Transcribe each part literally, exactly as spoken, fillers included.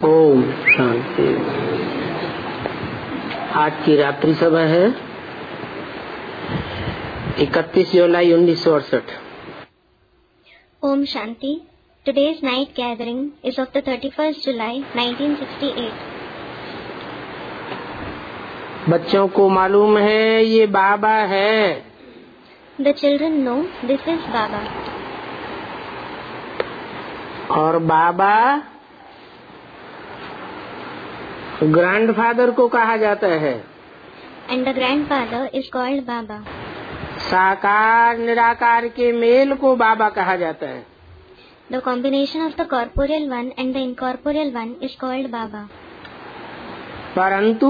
ओम शांति। आज की रात्रि सभा है इकतीस जुलाई उन्नीस सौ अड़सठ। Om Shanti. Today's night gathering is of the thirty-first July nineteen sixty-eight. बच्चों को मालूम है ये बाबा है। The children know this is Baba. और बाबा ग्रैंडफादर को कहा जाता है। And the grandfather is called Baba. साकार निराकार के मेल को बाबा कहा जाता है। The combination of the corporeal one and the incorporeal one is called Baba. परंतु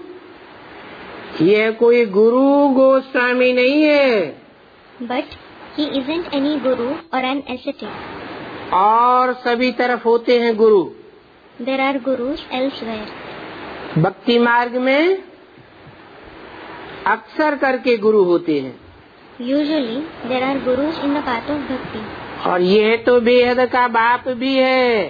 यह कोई गुरु गोस्वामी नहीं है। But he isn't any guru or an ascetic. और सभी तरफ होते हैं गुरु। There are gurus elsewhere. भक्ति मार्ग में अक्सर करके गुरु होते हैं। Usually there are gurus in the path of bhakti. और यह तो बेहद का बाप भी है,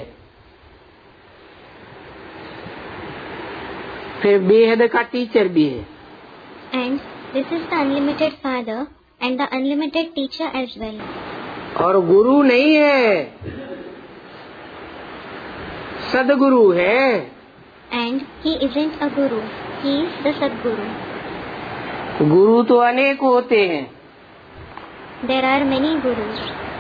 फिर बेहद का टीचर भी है। And this is the unlimited father and the unlimited teacher as well. और गुरु नहीं है, सदगुरु है। And he isn't a guru, he is the Sadguru. गुरु तो अनेक होते हैं। There are many gurus.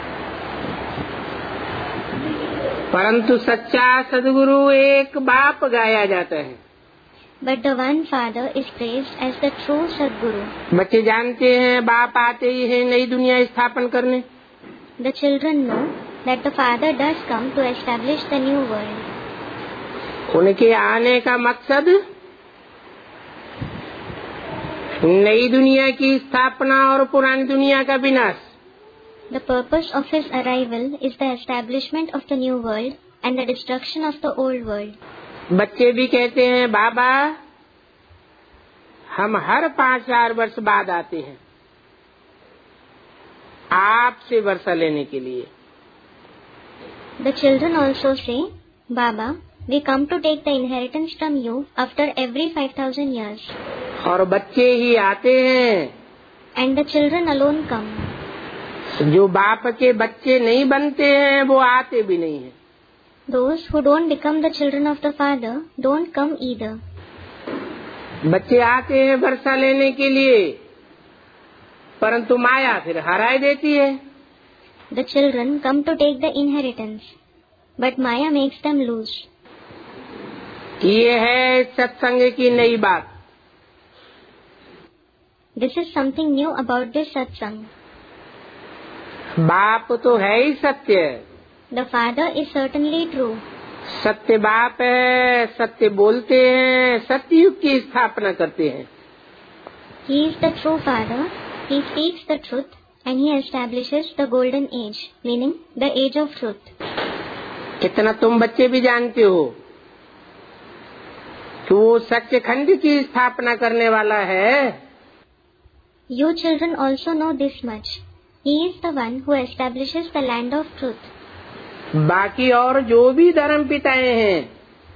परंतु सच्चा सदगुरु एक बाप गाया जाता है। But the one father is praised as the true Sadguru. बच्चे जानते हैं बाप आते ही है नई दुनिया स्थापन करने। The children know that the father does come to establish the new world. उनके आने का मकसद नई दुनिया की स्थापना और पुरानी दुनिया का विनाश। The purpose of his arrival is the establishment of the new world and the destruction of the old world. बच्चे भी कहते हैं बाबा हम हर पाँच चार वर्ष बाद आते हैं आपसे वर्षा लेने के लिए। The children also say, Baba, we come to take the inheritance from you after every five thousand years. और बच्चे ही आते हैं। And the children alone come. जो बाप के बच्चे नहीं बनते हैं वो आते भी नहीं हैं। Those who don't become the children of the father don't come either. बच्चे आते हैं वर्षा लेने के लिए, परंतु माया फिर हराए देती है। The children come to take the inheritance, but Maya makes them lose. ये है सत्संग की नई बात। This is something new about this satsang. बाप तो है ही सत्य। The father is certainly true. सत्य बाप है, सत्य बोलते हैं, सत्ययुग की स्थापना करते हैं। He is the true father. He speaks the truth and he establishes the golden age, meaning the age of truth. कितना तुम बच्चे भी जानते हो कि वो सच्चखंड की स्थापना करने वाला है। You children also know this much. He is the one who establishes the land of truth. बाकी और जो भी धर्म पिताएं हैं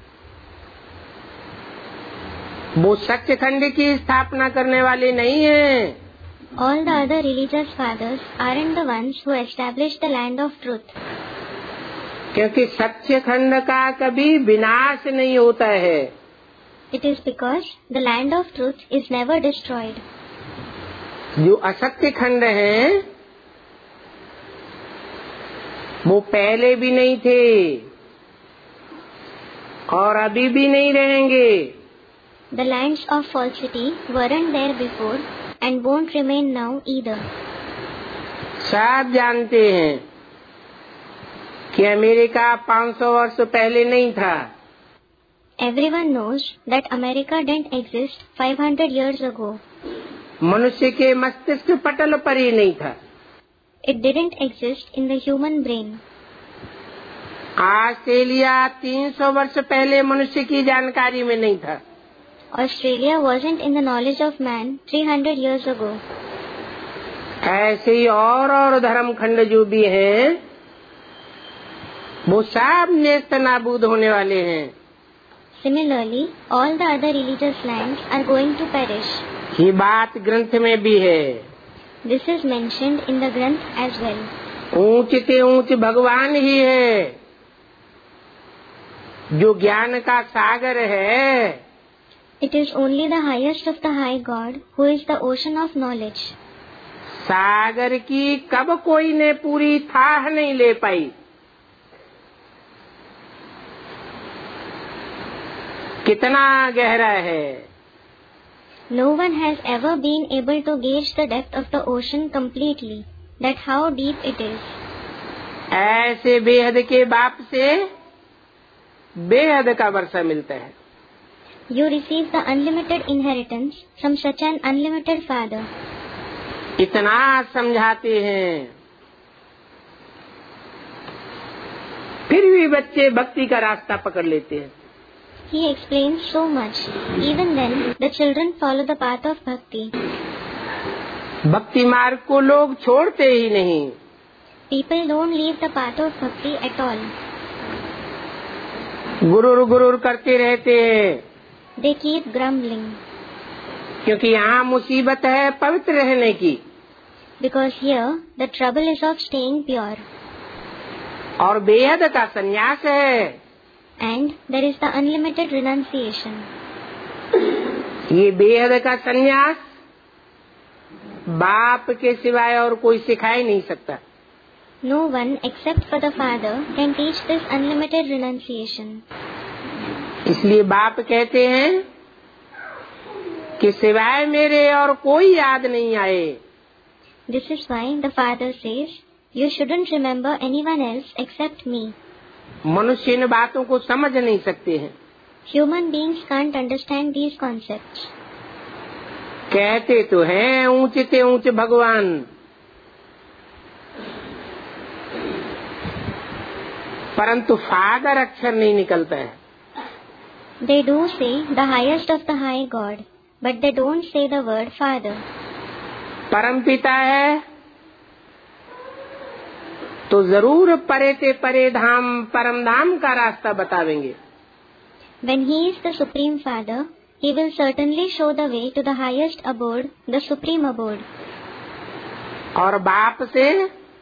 वो सच्चखंड की स्थापना करने वाले नहीं हैं। All the other religious fathers aren't the ones who establish the land of truth. क्योंकि सच्चखंड का कभी विनाश नहीं होता है। It is because the land of truth is never destroyed. जो असत्य खंड हैं वो पहले भी नहीं थे और अभी भी नहीं रहेंगे। The lands of falsity weren't there before and won't remain now either. सब जानते हैं कि अमेरिका पाँच सौ वर्ष पहले नहीं था। Everyone knows that America didn't exist five hundred years ago. मनुष्य के मस्तिष्क पटल पर ही नहीं था। It didn't exist in the human brain. Australia तीन सौ वर्ष पहले मनुष्य की जानकारी में नहीं था। Australia wasn't in the knowledge of man three hundred years ago. ऐसे ही और और धर्म खंड जो भी हैं वो सब नेस्त नाबूद होने वाले हैं। Similarly, all the other religious lands are going to perish. ये बात ग्रंथ में भी है. This is mentioned in the Granth as well. ऊंच से ऊंच भगवान ही है जो ज्ञान का सागर है. It is only the highest of the high God who is the ocean of knowledge. सागर की कब कोई ने पूरी थाह नहीं ले पाई. कितना गहरा है. No one has ever been able to gauge the depth of the ocean completely. That how deep it is. ऐसे बेहद के बाप से बेहद का वर्षा मिलता है. You receive the unlimited inheritance from such an unlimited Father. इतना समझाते हैं, फिर भी बच्चे भक्ति का रास्ता पकड़ लेते हैं. He explains so much. Even then, the children follow the path of bhakti. भक्ति मार्ग को लोग छोड़ते ही नहीं. People don't leave the path of bhakti at all. गुरुर गुरुर करते रहते हैं. They keep grumbling. क्योंकि यहाँ मुसीबत है पवित्र रहने की. Because here the trouble is of staying pure. और बेहद का संन्यास है. And there is the unlimited renunciation. ये बेहद का संन्यास बाप के सिवाय और कोई सिखा ही नहीं सकता. No one except for the Father can teach this unlimited renunciation. इसलिए बाप कहते हैं कि सिवाय मेरे और कोई याद नहीं आए. This is why the Father says, you shouldn't remember anyone else except me. मनुष्य इन बातों को समझ नहीं सकते हैं. Human beings can't understand these concepts. कहते तो हैं ऊंचे से ऊंचे भगवान, परंतु फादर अक्षर नहीं निकलता है. They do say the highest of the high God, but they don't say the word Father. परम पिता है तो जरूर परे से परे धाम परम धाम का रास्ता बतावेंगे. When he is the Supreme Father, he will certainly show the way to the highest abode, the Supreme abode. और बाप से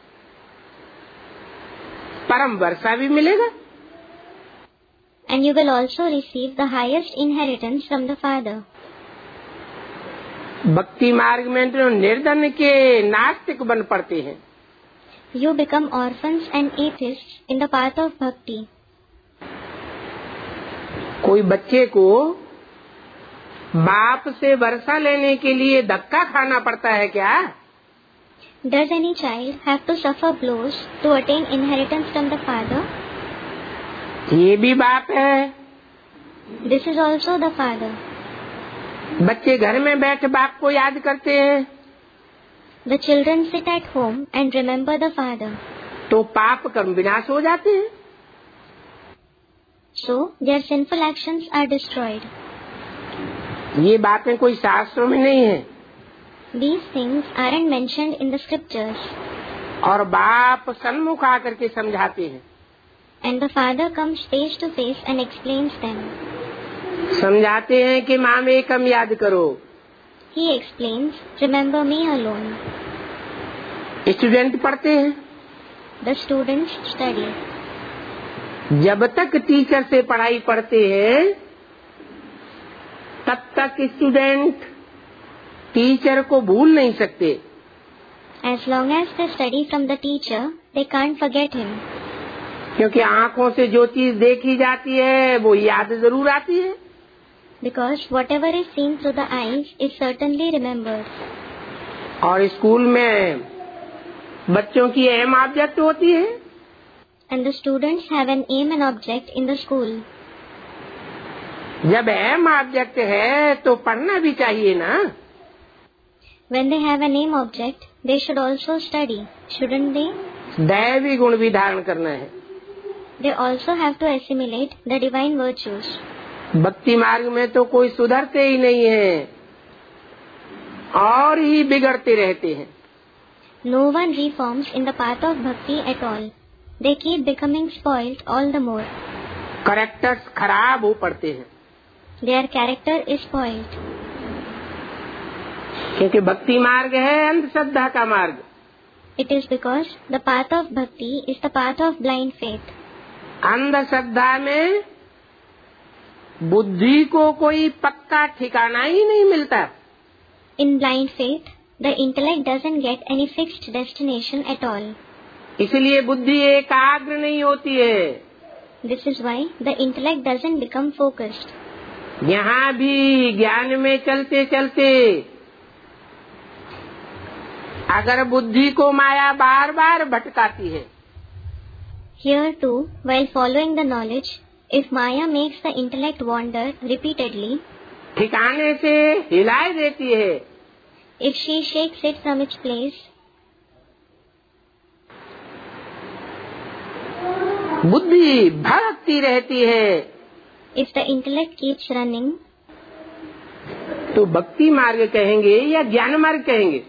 परम वर्षा भी मिलेगा. And you will also receive the highest inheritance from the Father. भक्ति मार्ग में तो निर्धन के नास्तिक बन पड़ते हैं. You become orphans and atheists in the path of bhakti. कोई बच्चे को बाप से वर्षा लेने के लिए धक्का खाना पड़ता है क्या? Does any child have to suffer blows to attain inheritance from the Father? ये भी बाप है. This is also the Father. बच्चे घर में बैठ बाप को याद करते हैं. The children sit at home and remember the Father. तो पाप कर्म विनाश हो जाते हैं. So their sinful actions are destroyed. ये बातें कोई शास्त्रों में नहीं है. These things aren't mentioned in the scriptures. और बाप सन्मुख आकर के समझाते हैं. And the Father comes face to face and explains them. समझाते हैं कि माम एकम याद करो. He explains, remember me alone. Student पढ़ते हैं. The students study. जब तक टीचर से पढ़ाई पढ़ते हैं तब तक स्टूडेंट टीचर को भूल नहीं सकते. As long as they study from the teacher, they can't forget him. क्योंकि आँखों से जो चीज देखी जाती है वो याद जरूर आती है. Because whatever is seen through the eyes is certainly remembered. और स्कूल में बच्चों की अहम ऑब्जेक्ट होती है. And the students have an aim and object in the school. जब अहम ऑब्जेक्ट है तो पढ़ना भी चाहिए ना. When they have an aim object, they should also study, shouldn't they? दैवी गुण भी धारण करना है. They also have to assimilate the divine virtues. भक्ति मार्ग में तो कोई सुधरते ही नहीं है और ही बिगड़ते रहते हैं. No one reforms in the path of bhakti at all. They keep becoming spoiled all the more. Characters खराब हो पड़ते हैं. their character is spoiled. क्योंकि भक्ति मार्ग है अंधश्रद्धा का मार्ग। It is because the path of bhakti is the path of blind faith. अंधश्रद्धा में बुद्धि को कोई पक्का ठिकाना ही नहीं मिलता। In blind faith, the intellect doesn't get any fixed destination at all. इसलिए बुद्धि एकाग्र नहीं होती है। This is why the intellect doesn't become focused. यहाँ भी ज्ञान में चलते चलते अगर बुद्धि को माया बार बार भटकाती है, Here too, while following the knowledge, if Maya makes the intellect wander repeatedly, ठिकाने से हिलाए देती है, if she shakes it from its place, बुद्धि भटकती रहती है, if the intellect keeps running, तो भक्ति मार्ग कहेंगे या ज्ञान मार्ग कहेंगे?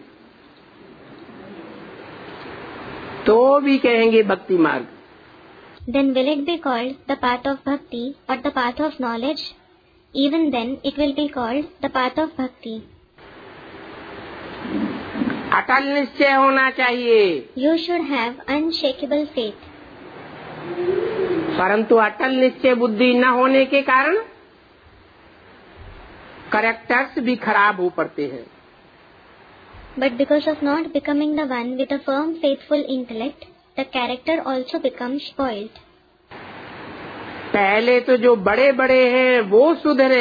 तो भी कहेंगे भक्ति मार्ग। then will it be called the path of bhakti or the path of knowledge? Even then it will be called the path of bhakti. अटल निश्चय होना चाहिए। You should have unshakable faith. परंतु अटल निश्चय बुद्धि न होने के कारण कैरेक्टर्स भी खराब हो पड़ते हैं। But because of not becoming the one with a firm faithful intellect, the character also becomes spoiled. पहले तो जो बड़े बड़े हैं वो सुधरे,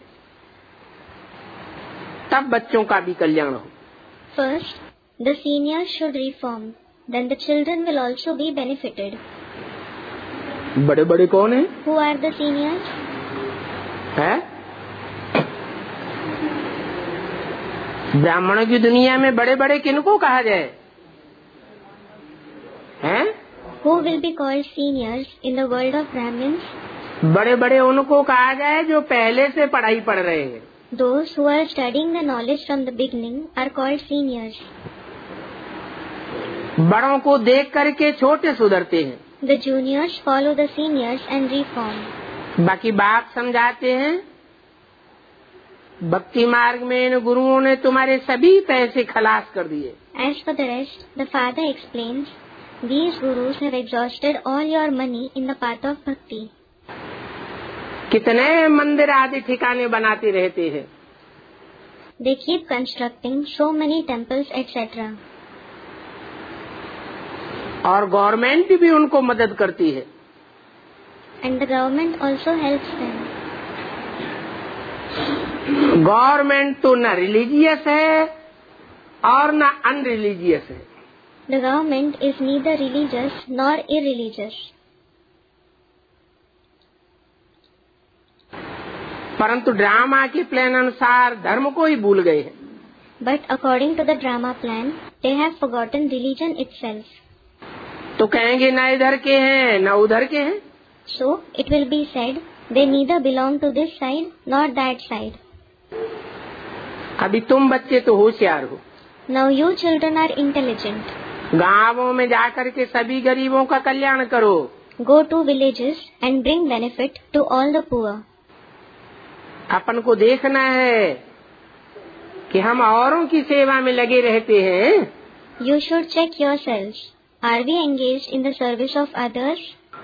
तब बच्चों का भी कल्याण हो। First, the seniors should reform. Then the children will also be benefited. बड़े बड़े कौन हैं? Who are the seniors? है? ब्राह्मणों की दुनिया में बड़े बड़े किनको कहा जाए? हैं? Who will be called seniors in the world of Brahmins? बड़े बड़े उनको कहा जाए जो पहले से पढ़ाई पढ़ रहे हैं। Those who are studying the knowledge from the beginning are called seniors. बड़ों को देख करके छोटे सुधरते हैं। The juniors follow the seniors and reform. बाकी बाप समझाते हैं, भक्ति मार्ग में इन गुरुओं ने तुम्हारे सभी पैसे खलास कर दिए। As for the rest, the father explains, these gurus have exhausted all your money in the path of bhakti. कितने मंदिर आदि ठिकाने बनाते रहते हैं। They keep constructing so many temples, et cetera. और गवर्नमेंट भी उनको मदद करती है। And the government also helps them. Government तो न रिलीजियस है और न अनरिलीजियस है। The government is neither religious nor irreligious. परंतु ड्रामा के प्लान अनुसार धर्म को ही भूल गए हैं। But according to the drama plan, they have forgotten religion itself. तो कहेंगे न इधर के हैं न उधर के हैं। So it will be said, they neither belong to this side nor that side. अभी तुम बच्चे तो होशियार हो। Now you children are intelligent. गांवों में जाकर के सभी गरीबों का कल्याण करो। Go to villages and bring benefit to all the poor. अपन को देखना है कि हम औरों की सेवा में लगे रहते हैं। You should check yourselves. Are we engaged in the service of others?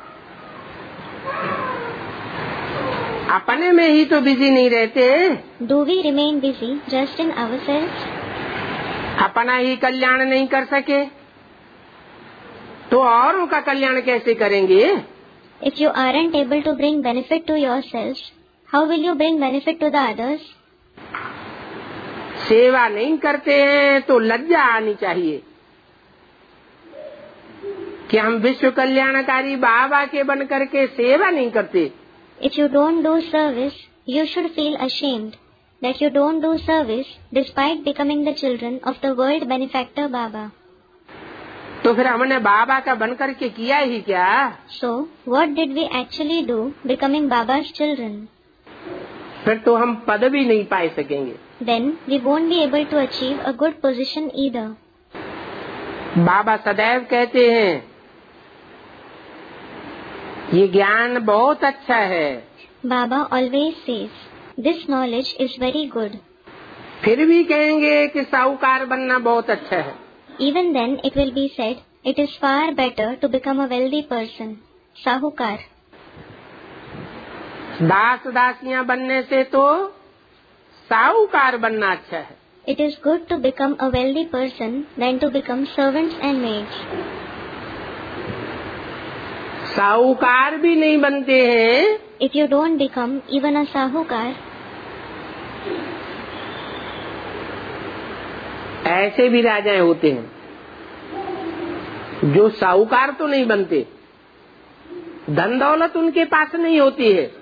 अपने में ही तो बिजी नहीं रहते। Do we remain busy just in ourselves? अपना ही कल्याण नहीं कर सके तो औरों का कल्याण कैसे करेंगे? If you aren't able to bring benefit to yourselves, how will you bring benefit to the others? सेवा नहीं करते हैं तो लज्जा आनी चाहिए कि हम विश्व कल्याणकारी बाबा के बन करके सेवा नहीं करते। If you don't do service, you should feel ashamed that you don't do service despite becoming the children of the world benefactor Baba. तो फिर हमने बाबा का बन करके किया ही क्या? So, what did we actually do becoming Baba's children? फिर तो हम पद भी नहीं पा सकेंगे। Then we won't be able to achieve a good position either. बाबा सदैव कहते हैं, ये ज्ञान बहुत अच्छा है। Baba always says, This knowledge is very good. फिर भी कहेंगे कि साहूकार बनना बहुत अच्छा है। Even then it will be said, it is far better to become a wealthy person. साहूकार। दास दासियां बनने से तो साहूकार बनना अच्छा है। It is good to become a wealthy person than to become servants and maids. साहूकार भी नहीं बनते हैं। If you don't become even a साहूकार, ऐसे भी राजाएं होते हैं जो साहूकार तो नहीं बनते, धन दौलत उनके पास नहीं होती है,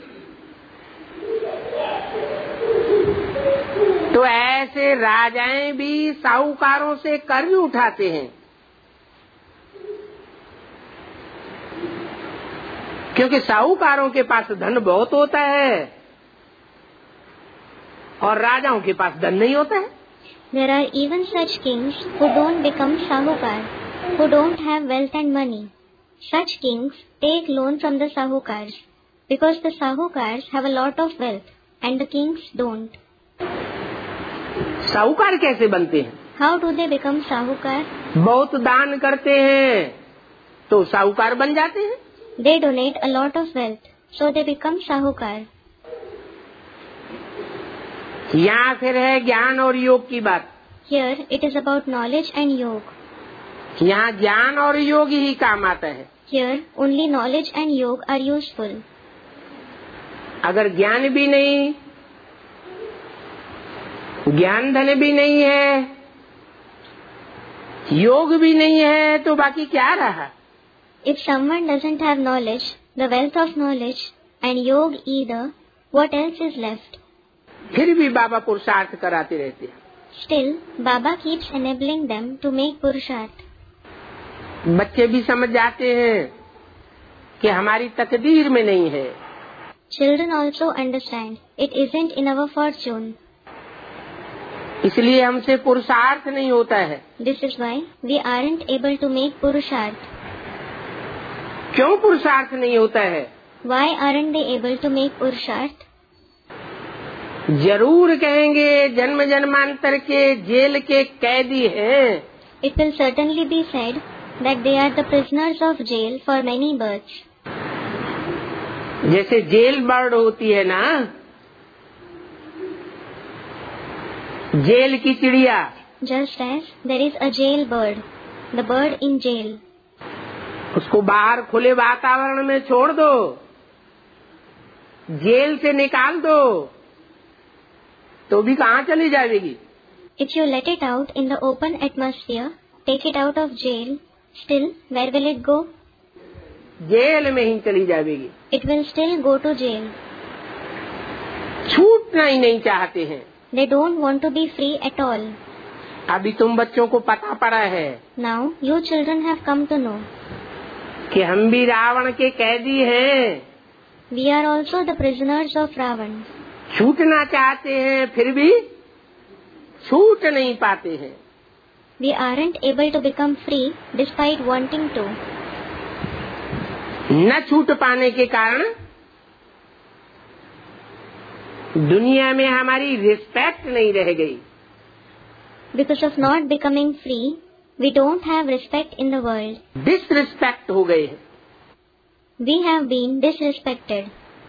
तो ऐसे राजाएं भी साहूकारों से कर्ज उठाते हैं, क्योंकि साहूकारों के पास धन बहुत होता है और राजाओं के पास धन नहीं होता है। There are even such kings who don't become sahukar, who don't have wealth and money. Such kings take loan from the sahukars because the sahukars have a lot of wealth and the kings don't. साहूकार कैसे बनते हैं? How do they become sahukar? बहुत दान करते हैं तो साहूकार बन जाते हैं। They donate a lot of wealth, so they become sahukar. यहाँ फिर है ज्ञान और योग की बात। Here it is about knowledge and yoga. यहाँ ज्ञान और योग ही काम आता है। Here only knowledge and yoga are useful. अगर ज्ञान भी नहीं, ज्ञान धन भी नहीं है, योग भी नहीं है, तो बाकी क्या रहा? If someone doesn't have knowledge, the wealth of knowledge, and yoga either, what else is left? फिर भी बाबा पुरुषार्थ कराते रहते हैं। Still, Baba keeps enabling them to make purusharth. बच्चे भी समझ जाते हैं कि हमारी तकदीर में नहीं है। Children also understand it isn't in our fortune. इसलिए हमसे पुरुषार्थ नहीं होता है। This is why we aren't able to make purusharth. क्यों पुरुषार्थ नहीं होता है? Why aren't they able to make purusharth? जरूर कहेंगे जन्म जन्मांतर के जेल के कैदी हैं। It will certainly be said that they are the prisoners of jail for many births. जैसे जेल बर्ड होती है ना, जेल की चिड़िया। Just as there is a jail bird, the bird in jail. उसको बाहर खुले वातावरण में छोड़ दो, जेल से निकाल दो, तो भी कहाँ चली जाएगी? If you let it out in the open atmosphere, take it out of jail, still where will it go? Jail में ही चली जाएगी। It will still go to jail. छूटना ही नहीं चाहते हैं। They don't want to be free at all. अभी तुम बच्चों को पता पड़ा है। Now you children have come to know कि हम भी रावण के कैदी हैं। we are also the prisoners of Ravan. छूटना चाहते हैं, फिर भी छूट नहीं पाते हैं। We aren't able to become free despite wanting to. न छूट पाने के कारण दुनिया में हमारी रिस्पेक्ट नहीं रह गई। Because of not becoming free, we don't have respect in the world. Disrespect हो गए हैं। We have been disrespected.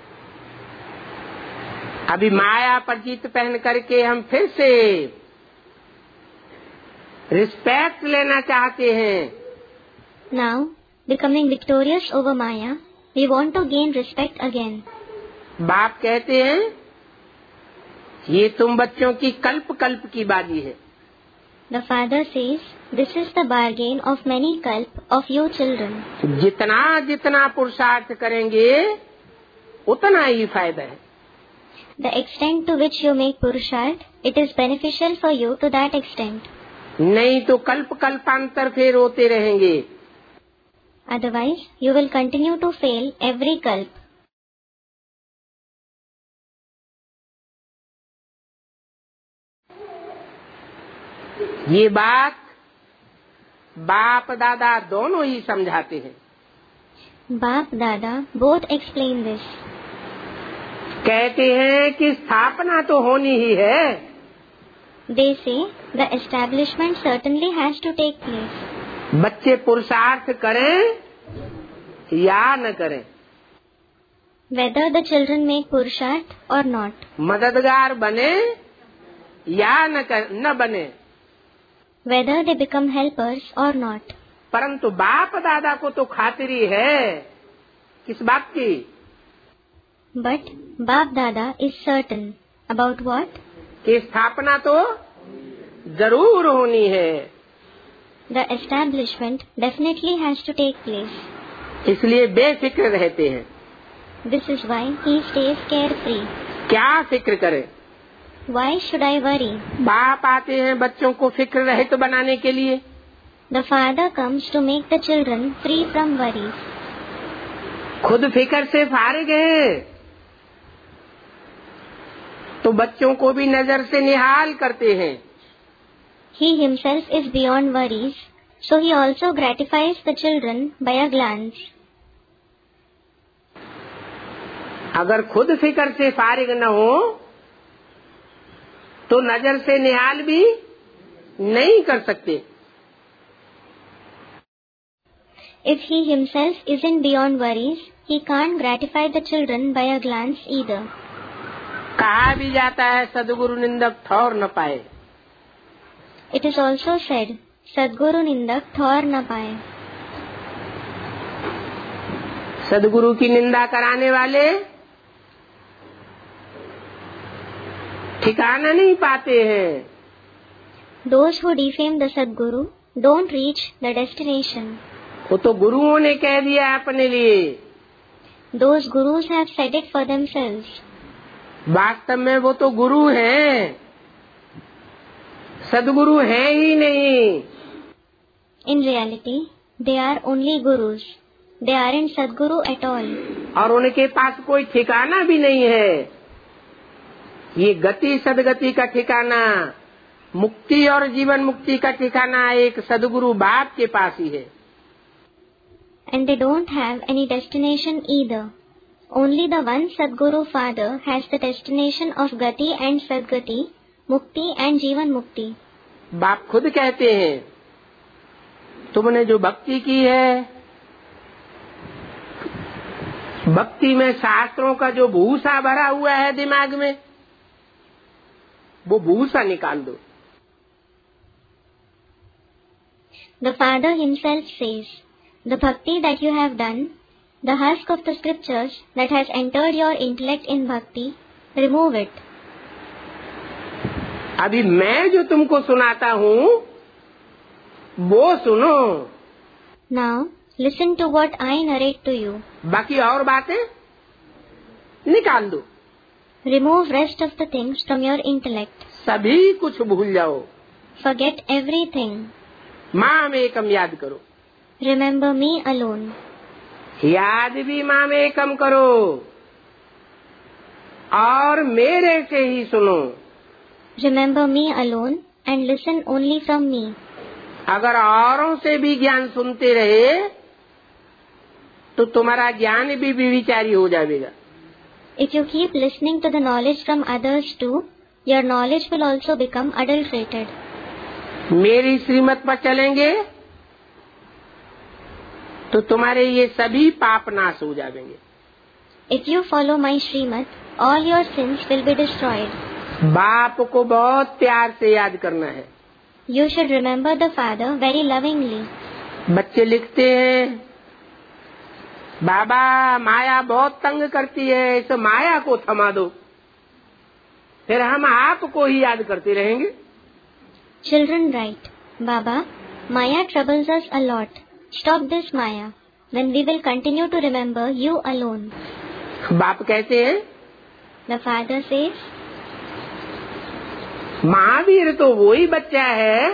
अभी माया पर जीत पहन करके हम फिर से रिस्पेक्ट लेना चाहते हैं। Now, becoming victorious over Maya, we want to gain respect again. बाप कहते हैं ये तुम बच्चों की कल्प कल्प की बाजी है। The father says, this is the bargain of many kalp of you children. जितना जितना पुरुषार्थ करेंगे उतना ही फायदा है। The extent to which you make purusharth, it is beneficial for you to that extent. नहीं तो कल्प कल्पांतर फिर होते रहेंगे। Otherwise, you will continue to fail every kalp. ये बात बाप दादा दोनों ही समझाते हैं। Bap Dada both explain this. कहते हैं कि स्थापना तो होनी ही है। They say the establishment certainly has to take place. बच्चे पुरुषार्थ करें या न करें, Whether the children make purusharth or not. मददगार बने या न कर, न बने, Whether they become helpers or not. परंतु बाप दादा को तो खातिरी है किस बात की? But Bap Dada is certain about what? कि स्थापना तो जरूर होनी है। The establishment definitely has to take place. इसलिए बेफिक्र रहते हैं। This is why he stays carefree. क्या फिक्र करे? Why should I worry? बाप आते हैं बच्चों को फिक्र रहित तो बनाने के लिए। The father comes to make the children free from worries. खुद फिक्र से फारिग है तो बच्चों को भी नजर से निहाल करते हैं। He himself is beyond worries, so he also gratifies the children by a glance. अगर खुद फिक्र से फारिग न हो तो नजर से निहाल भी नहीं कर सकते। If he himself isn't beyond worries, he can't gratify the children by a glance either. कहा भी जाता है सदगुरु निंदक ठौर न पाए। It is also said, Sadguru Nindak Thor na paye. सदगुरु की निंदा कराने वाले ठिकाना नहीं पाते हैं। Those who defame the Sadguru don't reach the destination. वो तो गुरुओं ने कह दिया अपने लिए। Those gurus have said it for themselves. वास्तव में वो तो गुरु हैं, सदगुरु हैं ही नहीं। In reality, they are only gurus. They aren't Sadguru at all. और उनके पास कोई ठिकाना भी नहीं है। ये गति सदगति का ठिकाना, मुक्ति और जीवन मुक्ति का ठिकाना एक सदगुरु बाप के पास ही है। And they don't have any destination either. Only the one Sadguru Father has the destination of Gati and Sadgati, Mukti and Jivan Mukti. बाप खुद कहते हैं, तुमने जो भक्ति की है, भक्ति में शास्त्रों का जो भूसा भरा हुआ है दिमाग में, वो भूसा निकाल दो। The Father himself says, the bhakti that you have done, the husk of the scriptures that has entered your intellect in bhakti, remove it. अभी मैं जो तुमको सुनाता हूँ वो सुनो। Now listen to what I narrate to you. बाकी और बातें निकाल दो। Remove rest of the things from your intellect. सभी कुछ भूल जाओ। Forget everything. माम एकम याद करो। Remember me alone. याद भी माम एकम करो और मेरे से ही सुनो। Remember me alone and listen only from me. अगर औरों से भी ज्ञान सुनते रहे तो तुम्हारा ज्ञान भी विचारी हो जाएगा। If you keep listening to the knowledge from others too, your knowledge will also become adulterated. मेरी श्रीमत पर चलेंगे तो तुम्हारे ये सभी पाप नाश हो जाएंगे। If you follow my Srimad, all your sins will be destroyed. बाप को बहुत प्यार से याद करना है। You should remember the Father very lovingly. बच्चे लिखते हैं, बाबा माया बहुत तंग करती है, इस माया को थमा दो, फिर हम आपको ही याद करते रहेंगे। Children write, Baba, Maya troubles us a lot. Stop this Maya. Then we will continue to remember you alone. बाप कहते हैं, The Father says, महावीर तो वही बच्चा है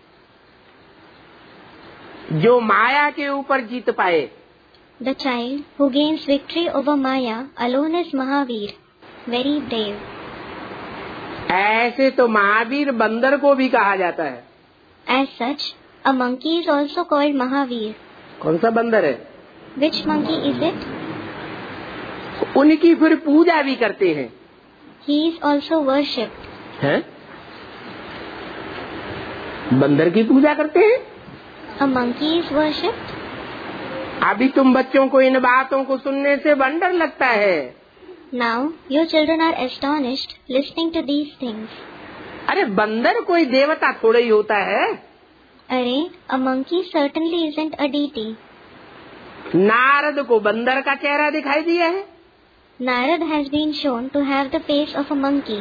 जो माया के ऊपर जीत पाए। The child who gains victory over Maya alone is Mahavir, very brave. ऐसे तो महावीर बंदर को भी कहा जाता है। As such, a monkey is also called Mahavir. कौन सा बंदर है? Which monkey is it? उनकी फिर पूजा भी करते हैं। He is also worshipped. हैं? बंदर की पूजा करते हैं? A monkey is worshipped. अभी तुम बच्चों को इन बातों को सुनने से वंडर लगता है। Now your children are astonished listening to these things. अरे बंदर कोई देवता थोड़ा ही होता है। अरे, a monkey certainly isn't a deity. Narad को बंदर का चेहरा दिखाई दिया है। Narad has been shown to have the face of a monkey.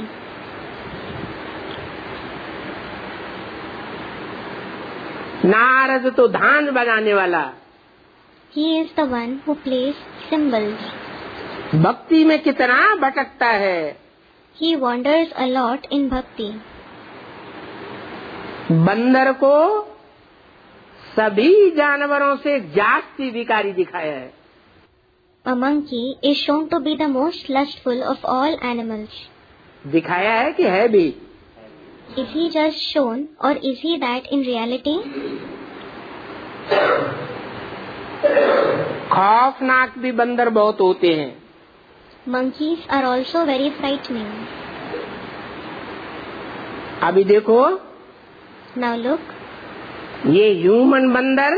Narad तो धान बजाने वाला। He is the one who plays cymbals. भक्ति में कितना भटकता है। He wanders a lot in bhakti. बंदर को सभी जानवरों से जास्ती विकारी दिखाया है। A monkey is shown to be the most lustful of all animals. दिखाया है कि है भी? Is he just shown or is he that in reality? खौफनाक भी बंदर बहुत होते हैं। Monkeys are also very frightening. अभी देखो, Now look, ये ह्यूमन बंदर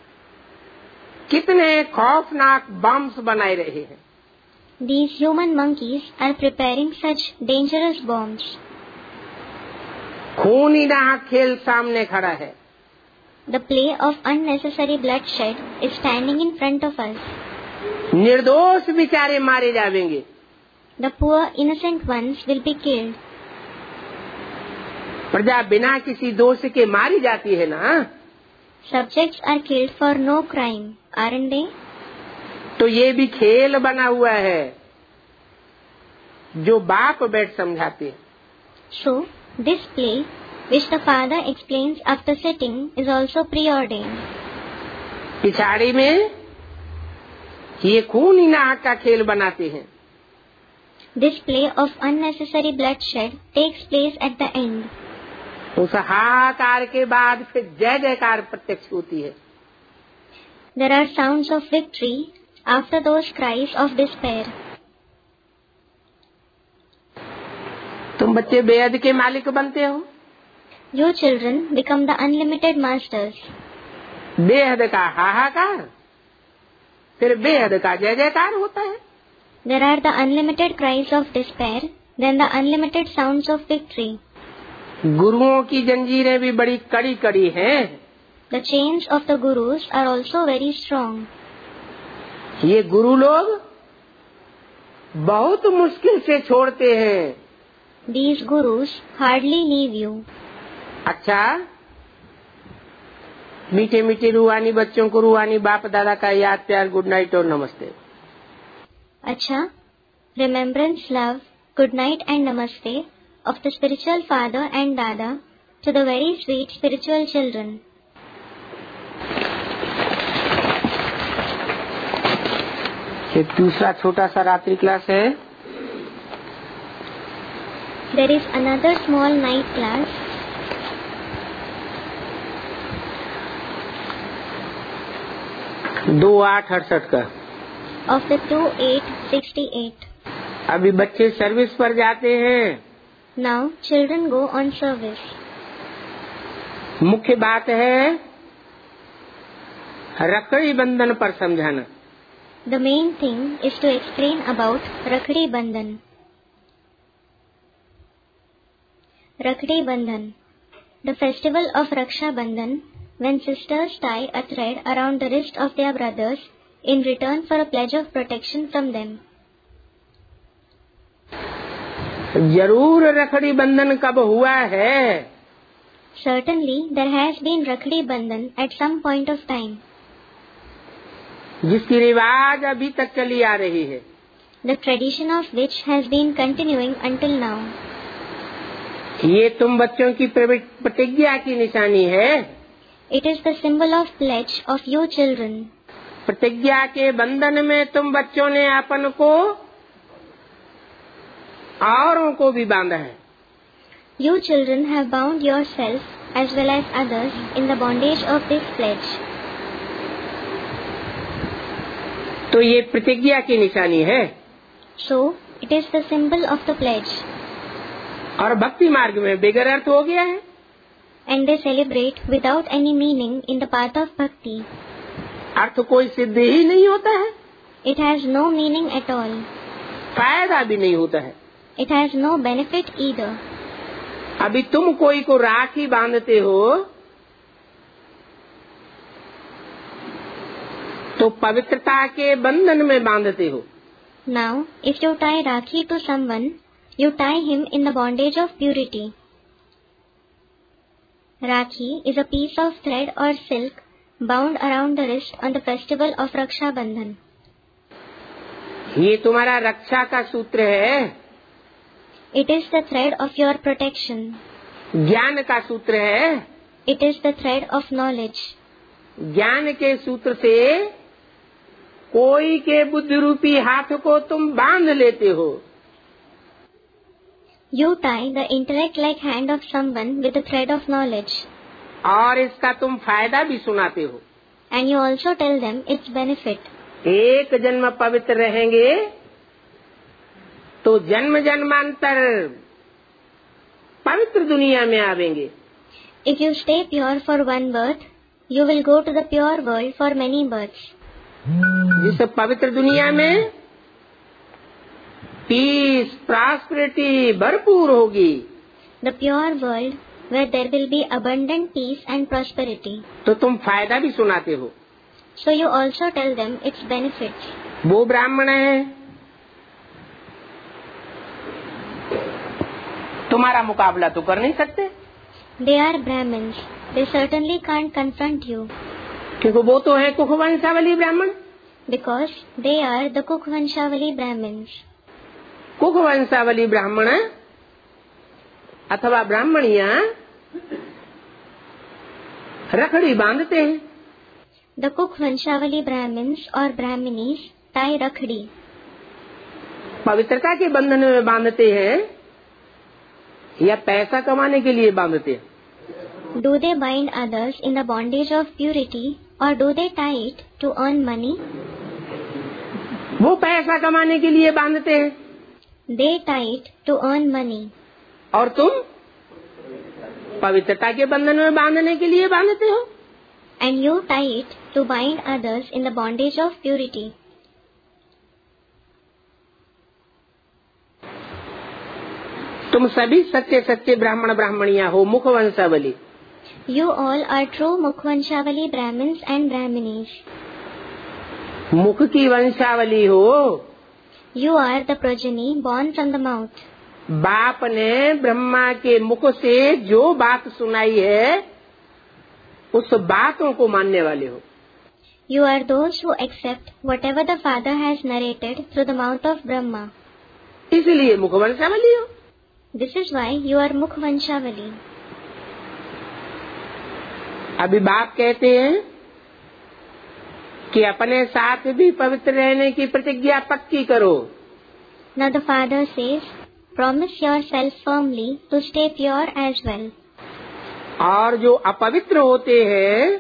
कितने खौफनाक बम्स बनाए रहे हैं। these human monkeys are preparing such dangerous bombs. खूनीदा खेल सामने खड़ा है। The play of unnecessary bloodshed is standing in front of us. निर्दोष बेचारे मारे जाएंगे। The poor innocent ones will be killed. प्रजा बिना किसी दोष के मारी जाती है ना। Subjects are killed for no crime, aren't they? तो ये भी खेल बना हुआ है जो बाप बैठ समझाते हैं। So, this play, which the father explains after sitting, is also preordained. पिछाड़ी में ये खूनी नाहक का खेल बनाते हैं। This play of unnecessary bloodshed takes place at the end. उस हाहाकार के बाद फिर जय जयकार प्रत्यक्ष होती है। There are sounds of victory after those cries of despair. तुम बच्चे बेहद के मालिक बनते हो। You children become the unlimited masters. बेहद का हाहाकार, फिर बेहद का जय जयकार होता है। There are the unlimited cries of despair, then the unlimited sounds of victory. गुरुओं की जंजीरें भी बड़ी कड़ी कड़ी हैं। The chains of the gurus are also very strong. ये गुरु लोग बहुत मुश्किल से छोड़ते हैं। These gurus hardly leave you. अच्छा, मीठे मीठे रूहानी बच्चों को रूहानी बाप दादा का याद प्यार गुड नाइट और नमस्ते। अच्छा, remembrance, love, good night and namaste of the spiritual father and dada to the very sweet spiritual children. एक दूसरा छोटा सा रात्रि क्लास है। There is another small night class. दो आठ अड़सठ का Of the two eight sixty-eight. अभी बच्चे सर्विस पर जाते हैं। Now children go on service. मुख्य बात है रखड़ी बंधन पर समझाना। The main thing is to explain about Rakhdi Bandhan. Rakhdi Bandhan, the festival of Raksha Bandhan, when sisters tie a thread around the wrist of their brothers in return for a pledge of protection from them. जरूर रखड़ी बंधन कब हुआ है? Certainly there has been Rakhdi Bandhan at some point of time. जिसकी रिवाज अभी तक चली आ रही है। The tradition of which has been continuing until now. ये तुम बच्चों की प्रतिज्ञा की निशानी है। It is the symbol of pledge of you children. प्रतिज्ञा के बंधन में तुम बच्चों ने अपन को औरों को भी बांधा है। You children have bound yourself as well as others in the bondage of this pledge. तो ये प्रतिज्ञा की निशानी है। So it is the symbol of the pledge. और भक्ति मार्ग में बगैर अर्थ हो गया है। And they celebrate without any meaning in the path of bhakti. अर्थ कोई सिद्ध ही नहीं होता है। It has no meaning at all. फायदा भी नहीं होता है। It has no benefit either. अभी तुम कोई को राखी बांधते हो तो पवित्रता के बंधन में बांधते हो। Now, if you tie Rakhi to someone, you tie him in the bondage of purity. Rakhi is a piece of thread or silk bound around the wrist on the festival of Raksha Bandhan. ये तुम्हारा रक्षा का सूत्र है। It is the thread of your protection. ज्ञान का सूत्र है। It is the thread of knowledge. ज्ञान के सूत्र से कोई के बुद्धि रूपी हाथ को तुम बांध लेते हो। You tie the intellect-like hand of someone with the thread of knowledge. और इसका तुम फायदा भी सुनाते हो। And you also tell them its benefit. एक जन्म पवित्र रहेंगे तो जन्म जन्मांतर पवित्र दुनिया में आवेंगे। If you stay pure for one birth, you will go to the pure world for many births. जिस पवित्र दुनिया में पीस प्रॉस्पेरिटी भरपूर होगी। The pure world where there will be abundant peace and prosperity. तो तुम फायदा भी सुनाते हो। So you also tell them its benefits. वो ब्राह्मण है, तुम्हारा मुकाबला तो कर नहीं सकते। They are Brahmins. They certainly can't confront you. क्योंकि वो तो है कुख वंशावली ब्राह्मण। Because they are the Kuk Vanshavali Brahmins. कुख वंशावली ब्राह्मण अथवा ब्राह्मणिया रखड़ी बांधते हैं। The Kuk Vanshavali Brahmins or Brahminis tie rakhdi. पवित्रता के बंधन में बांधते हैं या पैसा कमाने के लिए बांधते हैं? Do they bind others in the bondage of purity or do they tie it to earn money? वो पैसा कमाने के लिए बांधते हैं। They tie it to earn money. और तुम पवित्रता के बंधन में बांधने के लिए बांधते हो। And you tie it to bind others in the bondage of purity. तुम सभी सच्चे सच्चे ब्राह्मण ब्राह्मणियां हो, मुख वंशावली। You all are true Mukhvanshavali Brahmins and Brahminis. मुख की वंशावली हो। You are the progeny born from the mouth. बाप ने ब्रह्मा के मुख से जो बात सुनाई है उस बातों को मानने वाले हो। You are those who accept whatever the Father has narrated through the mouth of Brahma. इसलिए मुख वंशावली हो। This is why you are Mukhvanshavali. अभी बाप कहते हैं कि अपने साथ भी पवित्र रहने की प्रतिज्ञा पक्की करो। Now the Father says, promise yourself firmly to stay pure as well. और जो अपवित्र होते हैं,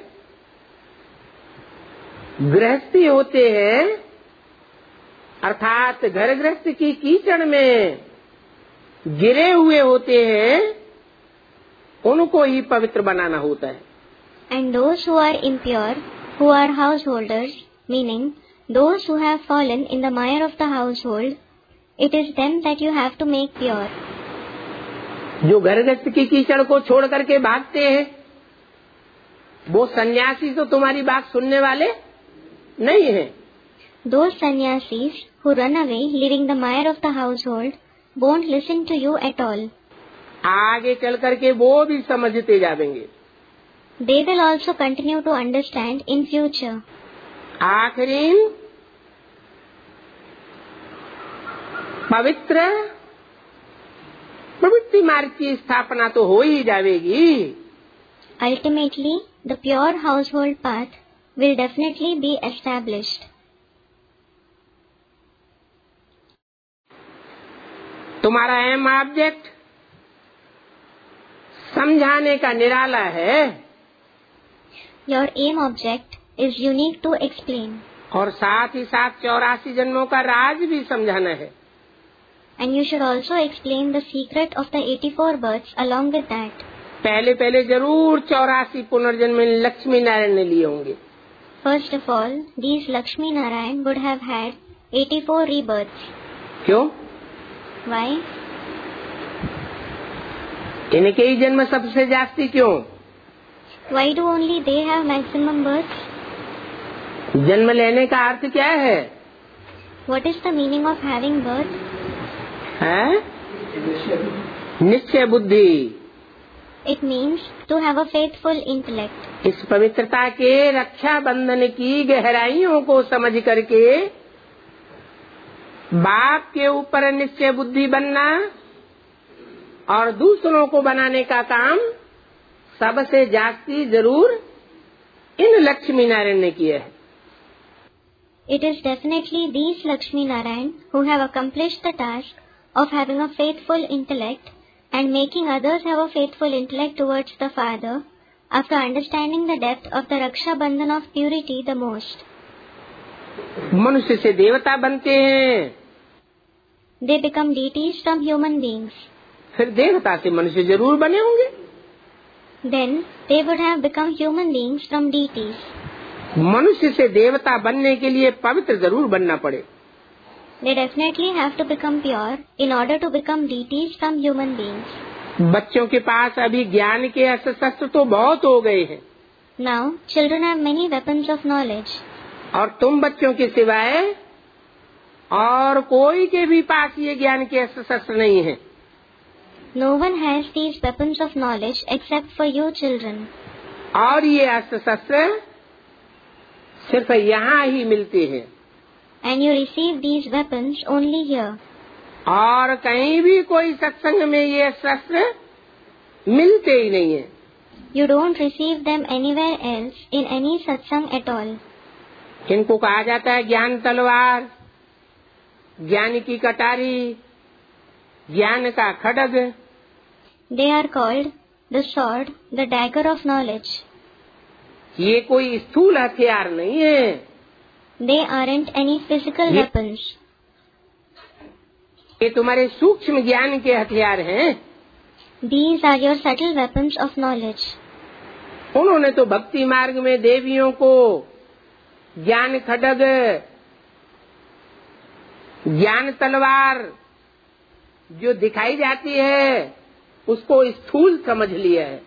गृहस्थी होते हैं, अर्थात घर गृहस्थ की कीचड़ में गिरे हुए होते हैं, उनको ही पवित्र बनाना होता है। And those who are impure, who are householders, meaning those who have fallen in the mire of the household, it is them that you have to make pure. जो घर गृहस्थ की कीचड़ को छोड़ करके भागते हैं, वो सन्यासी तो तुम्हारी बात सुनने वाले नहीं हैं। Those sannyasis who run away leaving the mire of the household won't listen to you at all. आगे चल करके वो भी समझते जाएंगे। They will also continue to understand in future. आखिरी पवित्र प्रवृत्ति मार्ग की स्थापना तो हो ही जाएगी। Ultimately, the pure household path will definitely be established. तुम्हारा एम ऑब्जेक्ट समझाने का निराला है। Your aim object is unique to explain. और साथ ही साथ चौरासी जन्मों का राज भी समझाना है। And you should also explain the secret of the eighty-four births along with that. पहले पहले जरूर चौरासी पुनर्जन्म लक्ष्मी नारायण ने लिए होंगे. First of all, these Lakshmi Narayan would have had eighty-four rebirths. क्यों? Why? इनके ही जन्म सबसे जास्ती क्यों? Why do only they have maximum births? जन्म लेने का अर्थ क्या है? What is the meaning of having birth? है? निश्चय बुद्धि. It means to have a faithful intellect. इस पवित्रता के रक्षा बंधन की गहराइयों को समझ करके बाप के ऊपर निश्चय बुद्धि बनना और दूसरों को बनाने का काम सबसे जास्ती जरूर इन लक्ष्मी नारायण ने किया है. It is definitely these Lakshmi Narayan who have accomplished the task of having a faithful intellect and making others have a faithful intellect towards the Father after understanding the depth of the Raksha Bandhan of purity the most. मनुष्य से देवता बनते हैं. They become deities from human beings. फिर देवता से मनुष्य जरूर बने होंगे. Then they would have become human beings from deities. मनुष्य से देवता बनने के लिए पवित्र जरूर बनना पड़े. They definitely have to become pure in order to become deities from human beings. बच्चों के पास अभी ज्ञान के अस्त्र शस्त्र तो बहुत हो गए हैं. Now children have many weapons of knowledge. और तुम बच्चों के सिवाय और कोई के भी पास ये ज्ञान के अस्त्र शस्त्र नहीं है. No one has these weapons of knowledge except for you children. और ये अस्त्र शस्त्र सिर्फ यहाँ ही मिलते हैं. And you receive these weapons only here. और कहीं भी कोई सत्संग में ये शस्त्र मिलते ही नहीं है. You don't receive them anywhere else in any satsang at all. इनको कहा जाता है ज्ञान तलवार, ज्ञान की कटारी, ज्ञान का खड्ग. They are called the sword, the dagger of knowledge. ये कोई स्थूल हथियार नहीं है. They aren't any physical ये, weapons. ये तुम्हारे सूक्ष्म ज्ञान के हथियार हैं. These are your subtle weapons of knowledge. उन्होंने तो भक्ति मार्ग में देवियों को ज्ञान खड्ग, ज्ञान तलवार जो दिखाई जाती है उसको स्थूल समझ लिया है.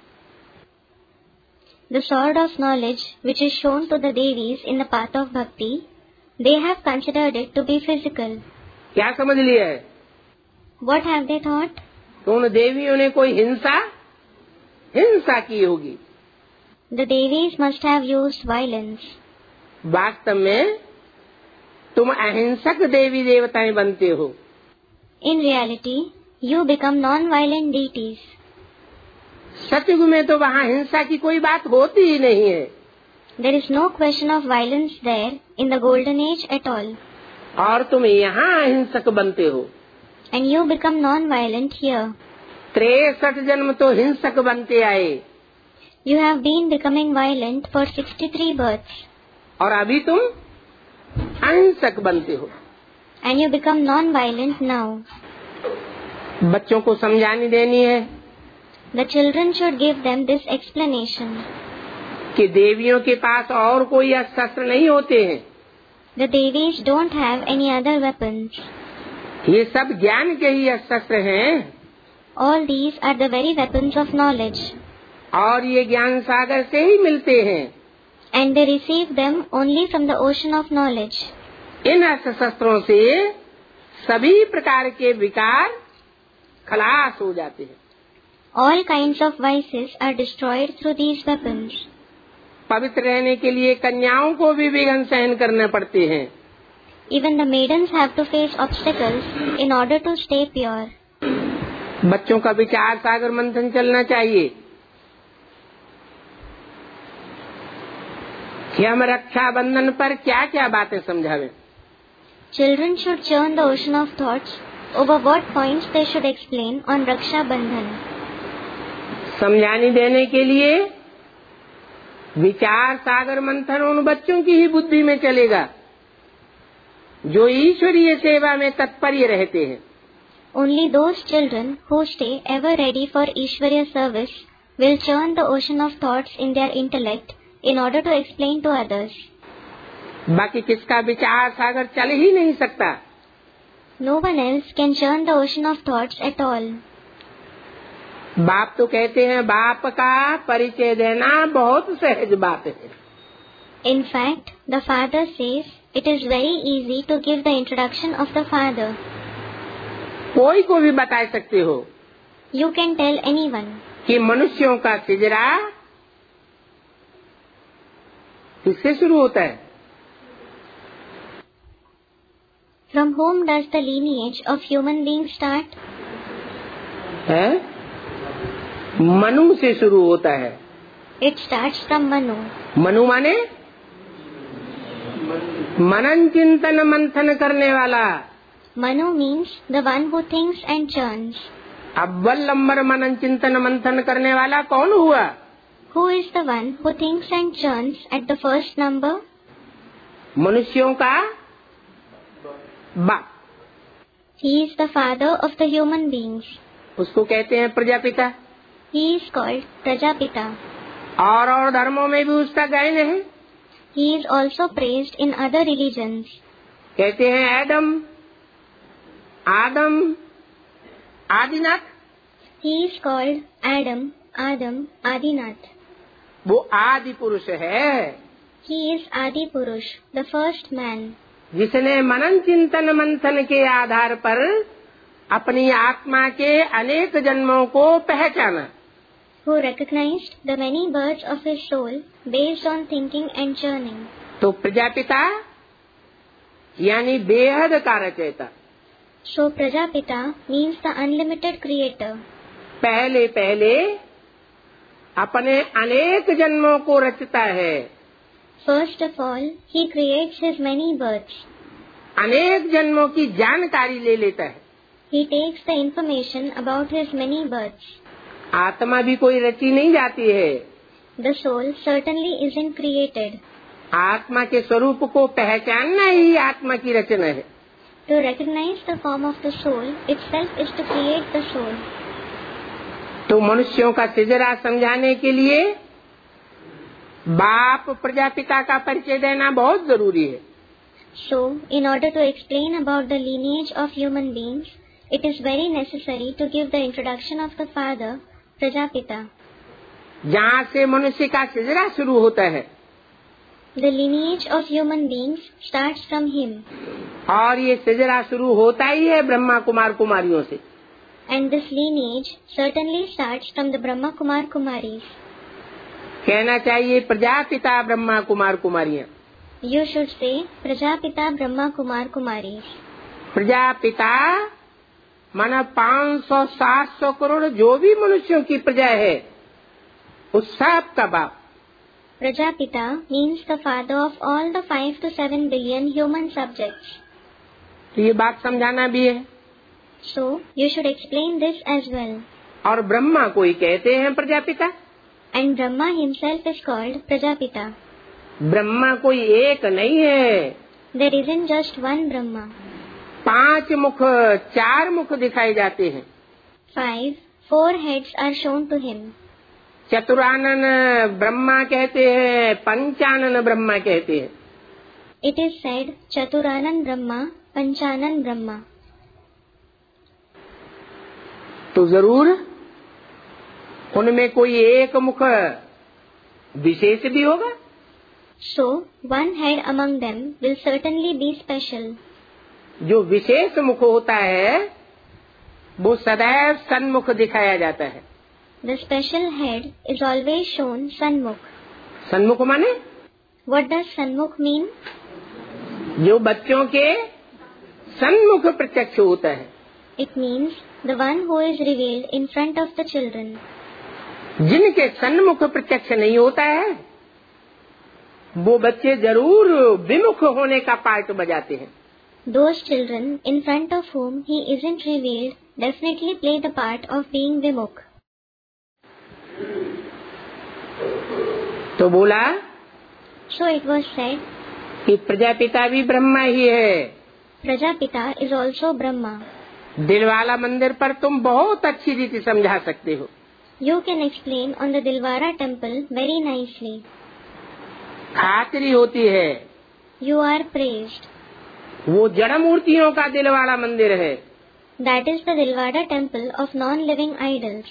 The sword of knowledge which is shown to the Devis in the path of bhakti, they have considered it to be physical. क्या समझ लिया है? What have they thought? तो उन देवियों ने कोई हिंसा हिंसा की होगी. The Devis must have used violence. वास्तव में तुम अहिंसक देवी देवताएं बनते हो. In reality, you become non-violent deities. सतयुग में तो वहाँ हिंसा की कोई बात होती ही नहीं है. There is no question of violence there in the golden age at all. और तुम यहाँ अहिंसक बनते हो. And you become non-violent here. तिरसठ जन्म तो हिंसक बनते आए. You have been becoming violent for sixty-three births. और अभी तुम अहिंसक बनते हो. And you become non-violent now. बच्चों को समझानी देनी है. The children should give them this explanation. कि देवियों के पास और कोई शस्त्र नहीं होते हैं. The Devis don't have any other weapons. ये सब ज्ञान के ही शस्त्र हैं. All these are the very weapons of knowledge. और ये ज्ञान सागर से ही मिलते हैं. And they receive them only from the ocean of knowledge. इन अस्त्र शस्त्रों से सभी प्रकार के विकार खलास हो जाते हैं. All kinds of vices are destroyed through these weapons. पवित्र रहने के लिए कन्याओं को भी विघ्न सहन करने पड़ते हैं. Even the maidens have to face obstacles in order to stay pure. बच्चों का विचार सागर मंथन चलना चाहिए कि हम रक्षा बंधन पर क्या क्या बातें समझावें. Children should churn the ocean of thoughts over what points they should explain on Raksha Bandhan. समझाने देने के लिए विचार सागर मंथन उन बच्चों की ही बुद्धि में चलेगा जो ईश्वरीय सेवा में तत्पर रहते हैं. Only those children who stay ever ready for Ishwarya service will churn the ocean of thoughts in their intellect in order to explain to others. बाकी किसका विचार सागर चल ही नहीं सकता। No one else can churn the ocean of thoughts at all. बाप तो कहते हैं बाप का परिचय देना बहुत सहज बात है। In fact, the father says it is very easy to give the introduction of the father. कोई को भी बता सकते हो। You can tell anyone कि मनुष्यों का सिजरा किससे शुरू होता है? From whom does the lineage of human beings start? है? मनु से शुरू होता है। It starts from Manu. Manu माने मनन चिंतन मंथन करने वाला। Manu means the one who thinks and churns. अव्वल नंबर मनन चिंतन मंथन करने वाला कौन हुआ? Who is the one who thinks and churns at the first number? मनुष्यों का बाप। He is the father of the human beings. उसको कहते हैं Prajapita. He is called Prajapita. और और धर्मों में भी उसका गायन है। He is also praised in other religions. कहते हैं एडम, आदम, Adinath. He is called Adam, Adam, Adinath. वो आदि पुरुष है। He is Adi Purush, the first man. जिसने मनन चिंतन मंथन के आधार पर अपनी आत्मा के अनेक जन्मों को पहचाना। Who recognized the many births of his soul based on thinking and churning. तो प्रजापिता यानी बेहद का रचयिता। So Prajapita means the unlimited creator. पहले पहले अपने अनेक जन्मों को रचता है। First of all, he creates his many births. अनेक जन्मों की जानकारी ले लेता है। He takes the information about his many births. आत्मा भी कोई रची नहीं जाती है। The soul certainly isn't created. आत्मा के स्वरूप को पहचानना ही आत्मा की रचना है। To recognize the form of the soul itself is to create the soul. तो मनुष्यों का सिजरा समझाने के लिए बाप प्रजापिता का परिचय देना बहुत जरूरी है। So, in order to explain about the lineage of human beings, it is very necessary to give the introduction of the father, Prajapita. जहाँ से मनुष्य का सिजरा शुरू होता है। The lineage of human beings starts from him. और ये सिजरा शुरू होता ही है ब्रह्मा कुमार कुमारियों से। And this lineage certainly starts from the Brahma Kumar Kumaris. कहना चाहिए Prajapita Brahma Kumar कुमारियाँ। You should say Prajapita Brahma Kumar Kumaris. Prajapita माना पाँच सौ सात सौ करोड़ जो भी मनुष्यों की प्रजा है उस सब का बाप। Prajapita means the father of all the five to seven billion human subjects. तो ये बात समझाना भी है। So, you should explain this as well. और ब्रह्मा को ही कहते हैं Prajapita. And Brahma himself is called Prajapita. Brahma कोई एक नहीं है। There isn't just one Brahma. पांच मुख, चार मुख दिखाए जाते हैं। Five, four heads are shown to him. चतुरानन Brahma कहते हैं, पंचानन ब्रह्मा कहते हैं। It is said Chaturanan Brahma, Panchanan Brahma. तो जरूर उनमें कोई एक मुख विशेष भी होगा। So, one head among them will certainly be special. जो विशेष मुख होता है वो सदैव सन्मुख दिखाया जाता है। The special head is always shown Sanmukh. सन्मुख माने? What does Sanmukh mean? जो बच्चों के सन्मुख प्रत्यक्ष होता है। It means the one who is revealed in front of the children. जिनके सन्मुख प्रत्यक्ष नहीं होता है वो बच्चे जरूर विमुख होने का पार्ट बजाते हैं। Those children in front of whom he isn't revealed definitely play the part of being Vimukh. तो बोला So it was said कि प्रजापिता भी ब्रह्मा ही है। Prajapita is also Brahma. दिलवाला मंदिर पर तुम बहुत अच्छी रीति समझा सकते हो। You can explain on the Dilwara temple very nicely. खातिरी होती है। You are praised. वो जड़ मूर्तियों का दिलवाला मंदिर है। That is the Dilwara temple of non-living idols.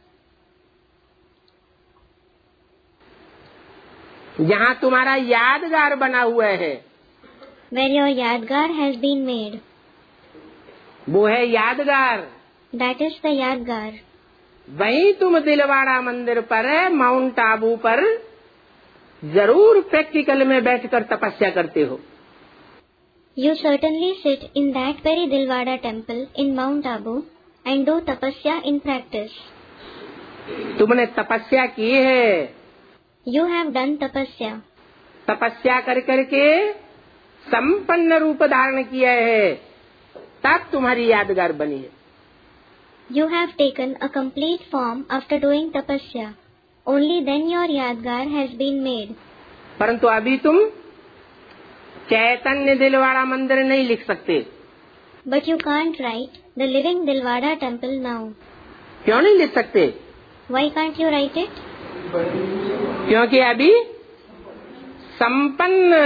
जहाँ तुम्हारा यादगार बना हुआ है, Where your Yadgar has been made. वो है यादगार। That is the Yadgar. वहीं तुम दिलवाड़ा मंदिर पर, माउंट आबू पर जरूर प्रैक्टिकल में बैठकर तपस्या करते हो। You certainly sit in that very Dilwara temple in Mount Abu and do tapasya in practice. तुमने तपस्या की है। You have done tapasya. तपस्या कर करके संपन्न रूप धारण किया है, तब तुम्हारी यादगार बनी है। You have taken a complete form after doing tapasya. Only then your Yadgar has been made. परंतु अभी तुम चैतन्य दिलवाड़ा मंदिर नहीं लिख सकते। But you can't write the living Dilwara temple now. क्यों नहीं लिख सकते? Why can't you write it? क्योंकि अभी संपन्न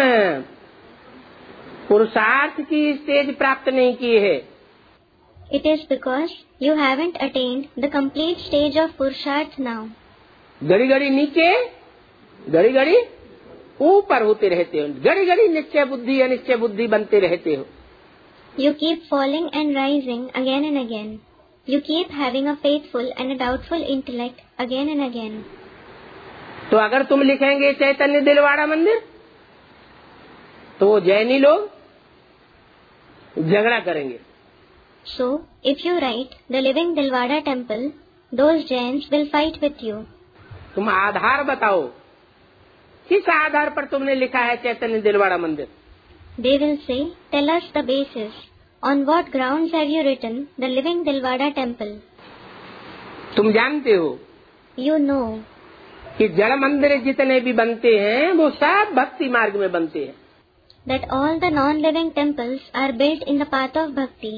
पुरुषार्थ की स्टेज प्राप्त नहीं की है। It is because you haven't attained the complete stage of Purusharth now. घड़ी घड़ी नीचे, घड़ी घड़ी ऊपर होते रहते हो, घड़ी घड़ी निश्चय बुद्धि अनिश्चय बुद्धि बनते रहते हो। You keep falling and rising again and again. You keep having a faithful and a doubtful intellect again and again. तो अगर तुम लिखेंगे चैतन्य दिलवाड़ा मंदिर, तो वो जैनी लोग झगड़ा करेंगे। So, if you write the living Dilwara temple, those Jains will fight with you. तुम आधार बताओ, किस आधार पर तुमने लिखा है चैतन्य दिलवाड़ा मंदिर? They will say, tell us the basis. On what grounds have you written the living Dilwara temple? तुम जानते हो You know कि जड़ मंदिर जितने भी बनते हैं वो सब भक्ति मार्ग में बनते हैं। that all the non-living temples are built in the path of bhakti.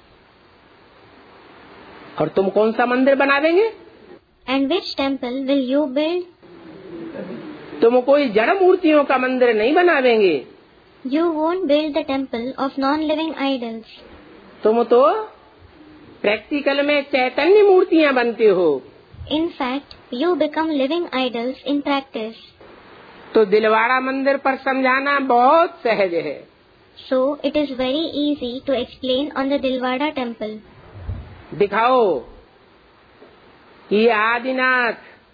और तुम कौन सा मंदिर बना देंगे? And which temple will you build? तुम कोई जड़ मूर्तियों का मंदिर नहीं बनावेंगे। You won't build the temple of non-living idols. तुम तो प्रैक्टिकल में चैतन्य मूर्तियाँ बनते हो। In fact, you become living idols in practice. तो दिलवाड़ा मंदिर पर समझाना बहुत सहज है। So, it is very easy to explain on the Dilwara temple. दिखाओ कि आदिनाथ,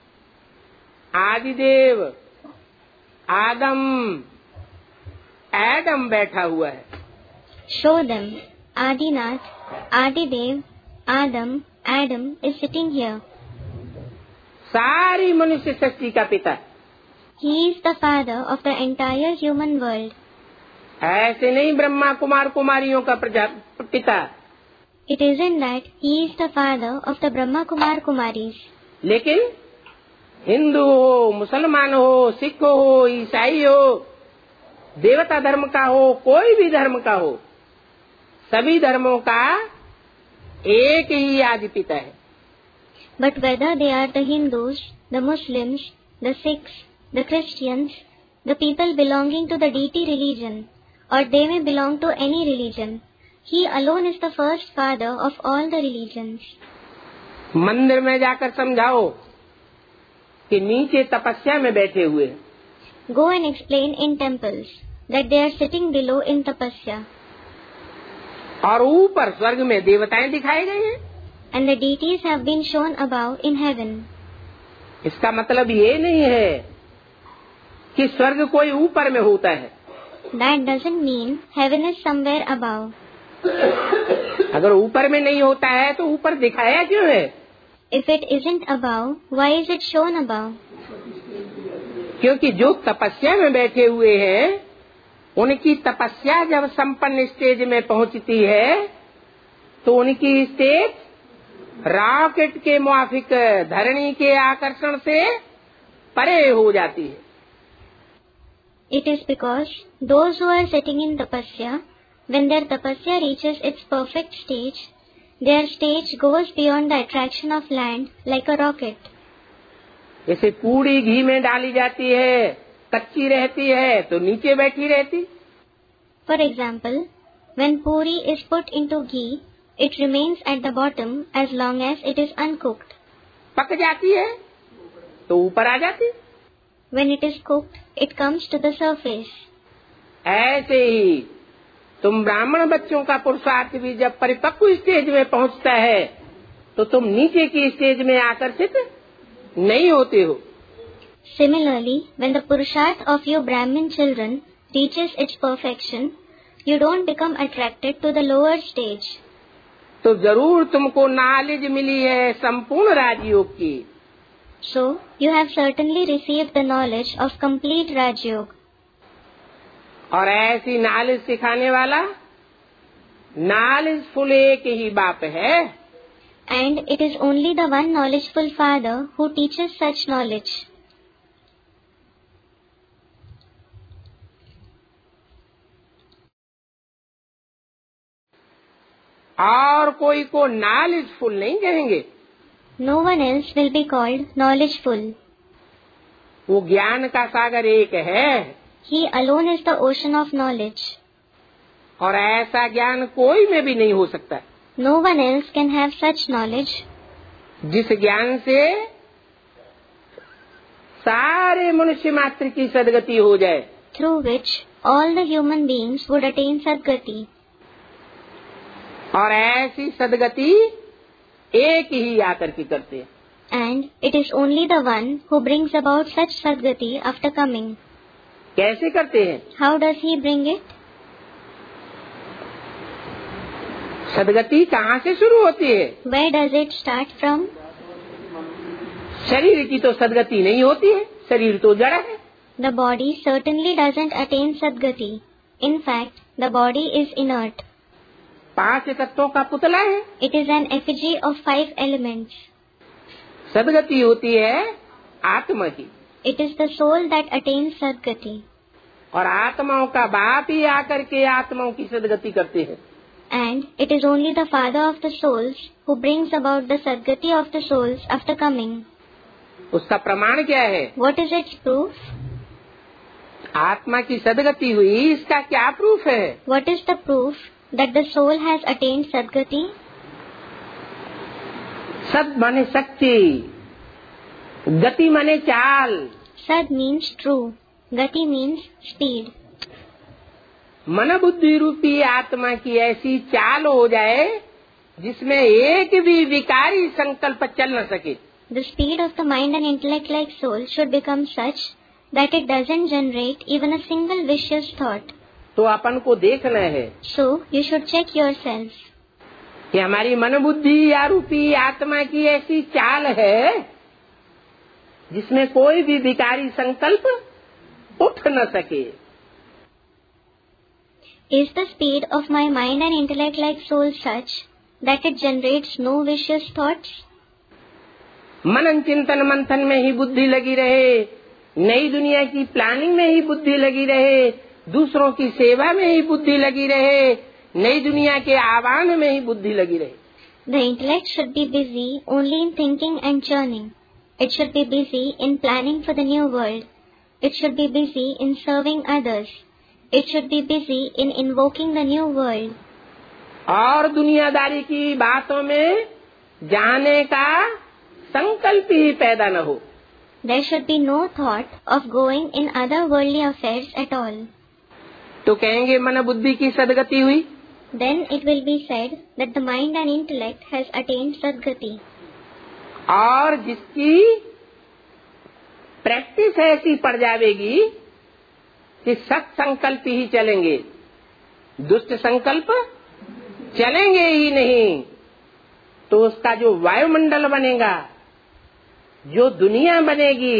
आदिदेव, आदम, एडम बैठा हुआ है। Show them Adinath, Adidev, Adam, Adam is sitting here. सारी मनुष्य सृष्टि का पिता। He is the father of the entire human world. ऐसे नहीं ब्रह्मा कुमार कुमारियों का प्रजा पिता। It isn't that he is the father of the Brahma Kumar Kumaris. लेकिन हिंदू हो, मुसलमान हो, सिख हो, ईसाई हो, देवता धर्म का हो, कोई भी धर्म का हो, सभी धर्मों का एक ही आदि पिता है। But whether they are the Hindus, the Muslims, the Sikhs, the Christians, the people belonging to the deity religion, or they may belong to any religion, he alone is the first father of all the religions. मंदिर में जाकर समझाओ कि नीचे तपस्या में बैठे हुए। Go and explain in temples that they are sitting below in tapasya. और ऊपर स्वर्ग में देवताएं दिखाए गए हैं। And the deities have been shown above in heaven. इसका मतलब ये नहीं है कि स्वर्ग कोई ऊपर में होता है। That doesn't mean heaven is somewhere above. अगर ऊपर में नहीं होता है तो ऊपर दिखाया क्यों है? If it isn't above, why is it shown above? क्योंकि जो तपस्या में बैठे हुए हैं, उनकी तपस्या जब संपन्न स्टेज में पहुंचती है तो उनकी स्टेज रॉकेट के मुआफिक धरणी के आकर्षण से परे हो जाती है। It is because those who are sitting in tapasya, when their tapasya reaches its perfect stage, Their stage goes beyond the attraction of land like a rocket. जैसे पूरी घी में डाली जाती है, कच्ची रहती है तो नीचे बैठी रहती. For example, when puri is put into ghee, it remains at the bottom as long as it is uncooked. पक जाती है तो ऊपर आ जाती. When it is cooked, it comes to the surface. ऐसे ही तुम ब्राह्मण बच्चों का पुरुषार्थ भी जब परिपक्व स्टेज में पहुंचता है तो तुम नीचे की स्टेज में आकर्षित नहीं होते हो. Similarly, when the purusharth of your Brahmin children reaches its perfection, you don't become attracted to the lower stage. तो जरूर तुमको नॉलेज मिली है संपूर्ण राजयोग की. So, you have certainly received the knowledge of complete Rajyog. और ऐसी नॉलेज सिखाने वाला नॉलेजफुल एक ही बाप है. And it is only the one knowledgeful father who teaches such knowledge. और कोई को नॉलेजफुल नहीं कहेंगे. No one else will be called knowledgeful. वो ज्ञान का सागर एक है. He alone is the ocean of knowledge. और ऐसा ज्ञान कोई में भी नहीं हो सकता. No one else can have such knowledge. जिस ज्ञान से सारे मनुष्य मात्र की सद्गति हो जाए. Through which all the human beings would attain Sadgati. और ऐसी सद्गति एक ही आकर के करते हैं. And it is only the one who brings about such Sadgati after coming. कैसे करते हैं? How does he bring it? सद्गति कहाँ से शुरू होती है? Where does it start from? शरीर की तो सद्गति नहीं होती है. शरीर तो जड़ है. The body certainly doesn't attain Sadgati. In fact, the body is inert. पांच तत्वों का पुतला है. It is an effigy of five elements. सद्गति होती है आत्मा की. It is the soul that attains Sadgati. और आत्माओं का बाप ही आकर के आत्माओं की सद्गति करते हैं. And it is only the father of the souls who brings about the Sadgati of the souls after coming. उसका प्रमाण क्या है? What is its proof? आत्मा की सद्गति हुई, इसका क्या प्रूफ है? What is the proof that the soul has attained Sadgati? सद माने सच्ची, गति माने चाल. Sad means true. Gati means speed. मन बुद्धि रूपी आत्मा की ऐसी चाल हो जाए जिसमें एक भी विकारी संकल्प चल न सके. The speed of the mind and intellect like soul should become such that it doesn't generate even a single vicious thought. तो अपन को देखना है. So you should check yourself. कि हमारी मन बुद्धि या रूपी आत्मा की ऐसी चाल है जिसमें कोई भी विकारी संकल्प उठ न सके. Is the speed of my mind and intellect like soul such that it generates no vicious thoughts? मनन चिंतन मंथन में ही बुद्धि लगी रहे, नई दुनिया की प्लानिंग में ही बुद्धि लगी रहे, दूसरों की सेवा में ही बुद्धि लगी रहे, नई दुनिया के आह्वान में ही बुद्धि लगी रहे. The intellect should be busy only in thinking and churning. It should be busy in planning for the new world. It should be busy in serving others. It should be busy in invoking the new world. और दुनियादारी की बातों में जाने का संकल्प ही पैदा न हो. There should be no thought of going in other worldly affairs at all. तो कहेंगे मन बुद्धि की सद्गति हुई. Then it will be said that the mind and intellect has attained Sadgati. और जिसकी प्रैक्टिस ऐसी पड़ जाएगी कि सत संकल्प ही चलेंगे, दुष्ट संकल्प चलेंगे ही नहीं, तो उसका जो वायुमंडल बनेगा, जो दुनिया बनेगी,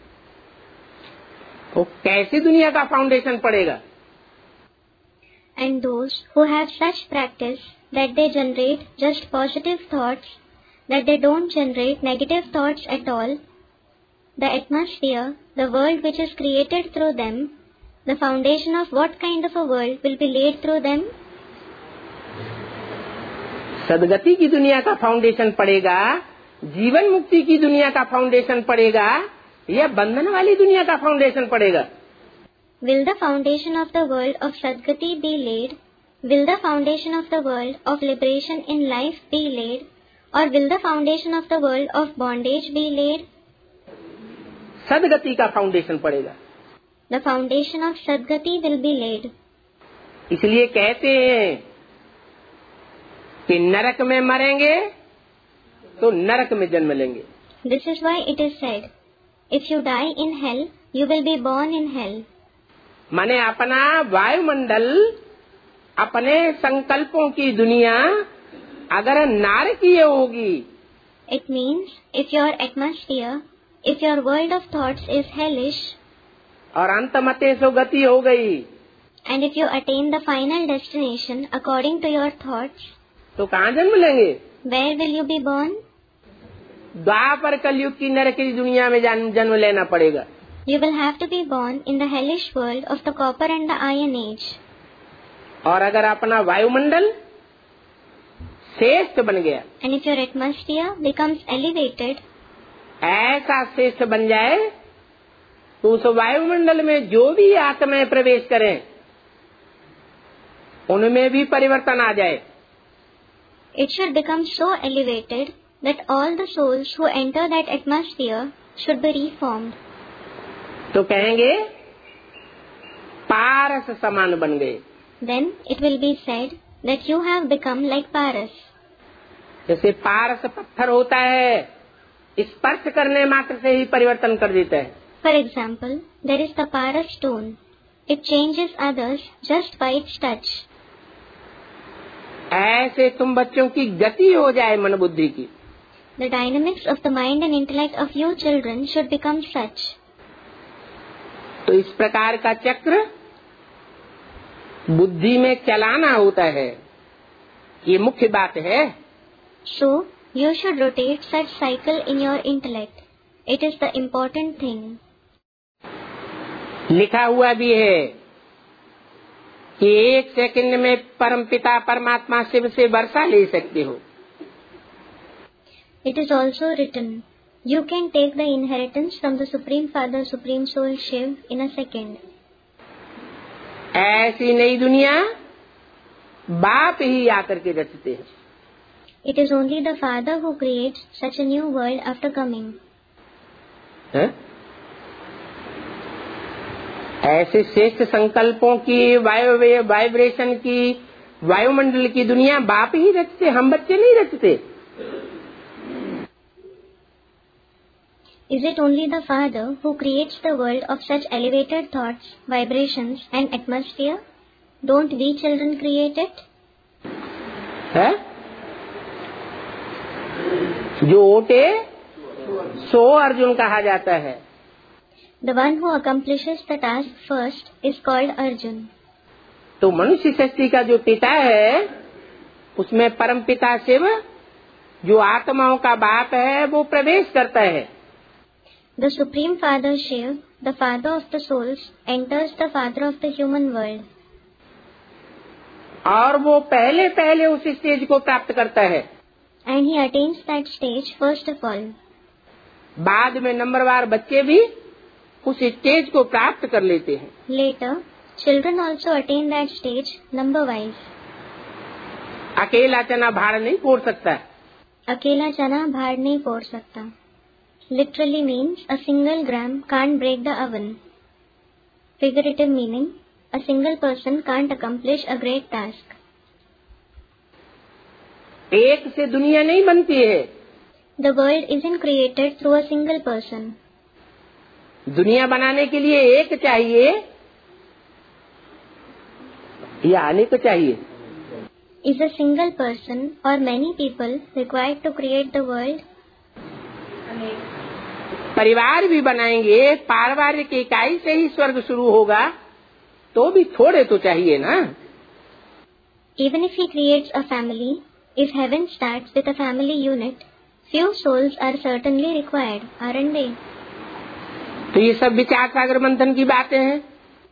वो कैसी दुनिया का फाउंडेशन पड़ेगा. And those who have such practice that they generate just positive thoughts, that they don't generate negative thoughts at all, the atmosphere, the world which is created through them, the foundation of what kind of a world will be laid through them? सदगति की दुनिया का foundation पड़ेगा, जीवन मुक्ति की दुनिया का foundation पड़ेगा, या बंधन वाली दुनिया का फाउंडेशन पड़ेगा? Will the foundation of the world of Sadgati be laid? Will the foundation of the world of liberation in life be laid? Or will the foundation of the world of bondage be laid? सदगति का foundation पड़ेगा। The foundation of Sadgati will be laid. इसलिए कहते हैं कि नरक में मरेंगे तो नरक में जन्म लेंगे। This is why it is said, if you die in hell, you will be born in hell. माने अपना वायुमंडल, अपने संकल्पों की दुनिया अगर नारकीय होगी, It means if your atmosphere, if your world of thoughts is hellish, और अंतमते सो गति हो गई, and if you attain the final destination according to your thoughts, तो कहाँ जन्म लेंगे? where will you be born? द्वापर कलयुग की नरक की दुनिया में जन्म लेना पड़ेगा। You will have to be born in the hellish world of the copper and the iron age. और अगर अपना वायुमंडल श्रेष्ठ बन गया, And if your atmosphere becomes elevated, ऐसा श्रेष्ठ बन जाए तो उस वायुमंडल में जो भी आत्माएं प्रवेश करें उनमें भी परिवर्तन आ जाए। it should become so elevated that all the souls who enter that atmosphere should be reformed. तो कहेंगे पारस समान बन गए। Then it will be said that you have become like Paras. जैसे पारस पत्थर होता है, स्पर्श करने मात्र से ही परिवर्तन कर देता है। For example, there is the Paras stone. It changes others just by its touch. ऐसे तुम बच्चों की गति हो जाए मन बुद्धि की। The dynamics of the mind and intellect of you children should become such. तो इस प्रकार का चक्र बुद्धि में चलाना होता है, ये मुख्य बात है। So, you should rotate such cycle in your intellect. It is the important thing. लिखा हुआ भी है कि एक सेकंड में परमपिता परमात्मा शिव से वर्षा ले सकते हो। It is also written, you can take the inheritance from the Supreme Father, Supreme Soul Shiv in a second. ऐसी नई दुनिया बाप ही आकर के रचते हैं। It is only the Father who creates such a new world after coming. है? ऐसे श्रेष्ठ संकल्पों की वायु वाइब्रेशन की वायुमंडल की दुनिया बाप ही रचते, हम बच्चे नहीं रचते। Is it only the Father who creates the world of such elevated thoughts, vibrations and atmosphere? Don't we children create it? है? जो ओटे सो अर्जुन कहा जाता है। The one who accomplishes the task first is called Arjun. तो मनुष्य सृष्टि का जो पिता है उसमें परम पिता शिव जो आत्माओं का बाप है वो प्रवेश करता है। The Supreme Father Shiv, the Father of the souls, enters the Father of the human world. और वो पहले पहले उस स्टेज को प्राप्त करता है। And he attains that stage first of all. बाद में नंबरवार बच्चे भी उस स्टेज को प्राप्त कर लेते हैं। Later, children also attain that stage number wise. अकेला चना भाड़ नहीं फोड़ सकता। अकेला चना भाड़ नहीं फोड़ सकता. Literally means a single gram can't break the oven. Figurative meaning, a single person can't accomplish a great task. एक से दुनिया नहीं बनती है। The world isn't created through a single person. दुनिया बनाने के लिए एक चाहिए या अनेक चाहिए? Is a single person or many people required to create the world? परिवार भी बनाएंगे, पारिवारिक इकाई से ही स्वर्ग शुरू होगा, तो भी थोड़े तो चाहिए ना। Even if he creates a family, if heaven starts with a family unit, few souls are certainly required, aren't they? तो ये सब विचार सागर मंथन की बातें हैं।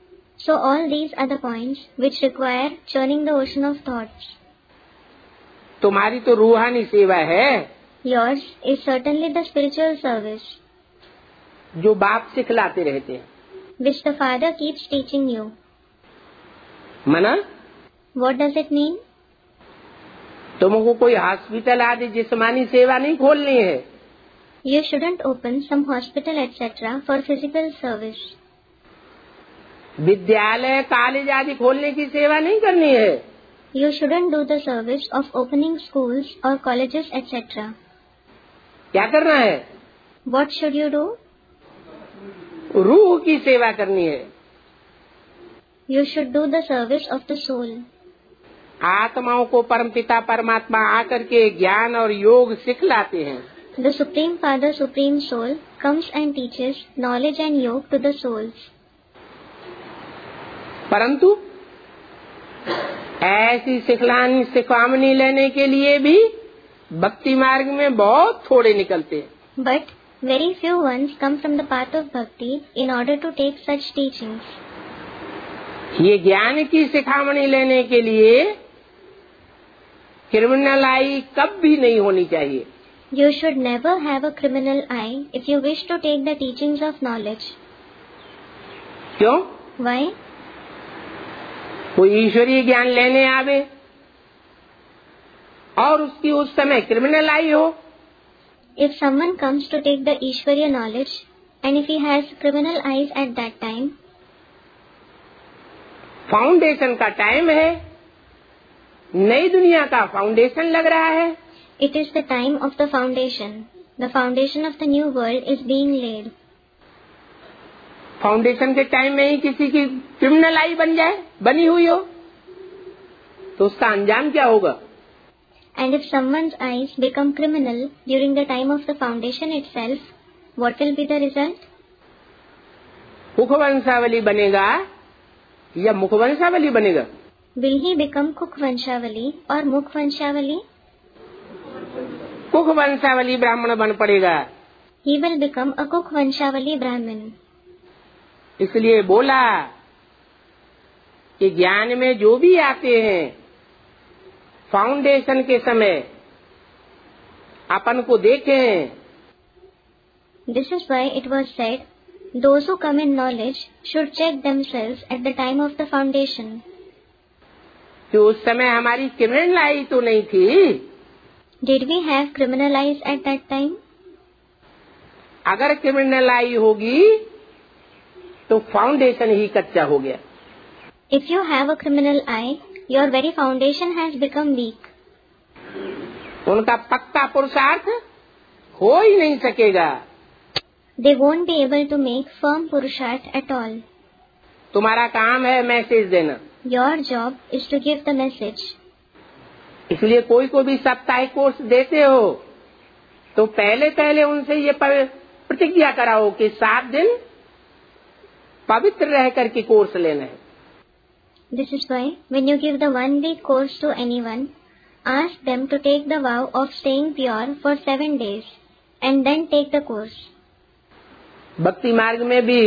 So all these are the points which require churning the ocean of thoughts. तुम्हारी तो रूहानी सेवा है। Yours is certainly the spiritual service जो बाप सिखलाते रहते हैं। which the Father keeps teaching you. मना What does it mean? तुमको कोई हॉस्पिटल आदि जिस्मानी सेवा नहीं खोलनी है। You shouldn't open some hospital et cetera for physical service. विद्यालय कॉलेज आदि खोलने की सेवा नहीं करनी है। You shouldn't do the service of opening schools or colleges et cetera. क्या करना है? What should you do? रूह की सेवा करनी है। You should do the service of the soul. आत्माओं को परमपिता परमात्मा आकर के ज्ञान और योग सिखलाते हैं। The Supreme Father, Supreme Soul, comes and teaches knowledge and yoga to the souls. परंतु ऐसी सिखलानी सिखावनी लेने के लिए भी भक्ति मार्ग में बहुत थोड़े निकलते हैं। But very few ones come from the path of bhakti in order to take such teachings. ये ज्ञान की सिखावनी लेने के लिए क्रिमिनल आई कभी नहीं होनी चाहिए। You should never have a criminal eye if you wish to take the teachings of knowledge. क्यों? Why? कोई ईश्वरीय ज्ञान लेने आवे और उसकी उस समय क्रिमिनल आई हो। If someone comes to take the Ishwariya knowledge and if he has criminal eyes at that time, foundation का टाइम है, नई दुनिया का फाउंडेशन लग रहा है। it is the time of the foundation. The foundation of the new world is being laid. Foundation के time में ही किसी की क्रिमिनल आई बन जाए, बनी हुई हो, तो उसका अंजाम क्या होगा? And if someone's eyes become criminal during the time of the foundation itself, what will be the result? मुखवंशावली बनेगा या मुखवंशावली बनेगा? Will he become Kukhvanshavali or Mukhvanshavali? कुखवंशावली ब्राह्मण बन पड़ेगा। He will become a Kukhvanshavali Brahmin. इसलिए बोला कि ज्ञान में जो भी आते हैं फाउंडेशन के समय अपन को देखें। This is why it was said, those who come in knowledge should check themselves at the time of the foundation. कि उस समय हमारी क्रिमिनल आई तो नहीं थी। Did we have criminal eyes at that time? अगर क्रिमिनल आई होगी तो फाउंडेशन ही कच्चा हो गया। If you have a criminal eye, your very foundation has become weak. उनका पक्का पुरुषार्थ हो ही नहीं सकेगा। They won't be able to make firm purusharth at all. तुम्हारा काम है मैसेज देना। Your job is to give the message. इसलिए कोई को भी साप्ताहिक कोर्स देते हो तो पहले पहले उनसे ये प्रतिज्ञा कराओ कि सात दिन पवित्र रह करके कोर्स लेना है। This is why when you give the one week course to anyone, ask them to take the vow of staying pure for seven days and then take the course. भक्ति मार्ग में भी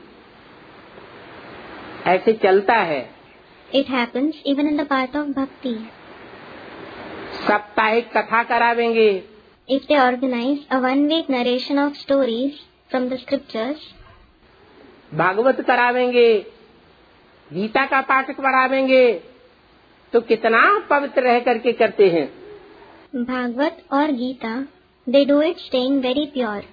ऐसे चलता है। It happens even in the path of bhakti. साप्ताहिक कथा करावेंगे। If they organize a one week narration of stories from the scriptures, Bhagavat करावेंगे, Gita का पाठ पढ़ावेंगे, तो कितना पवित्र रह करके करते हैं। Bhagavad और Gita, they do it staying very pure.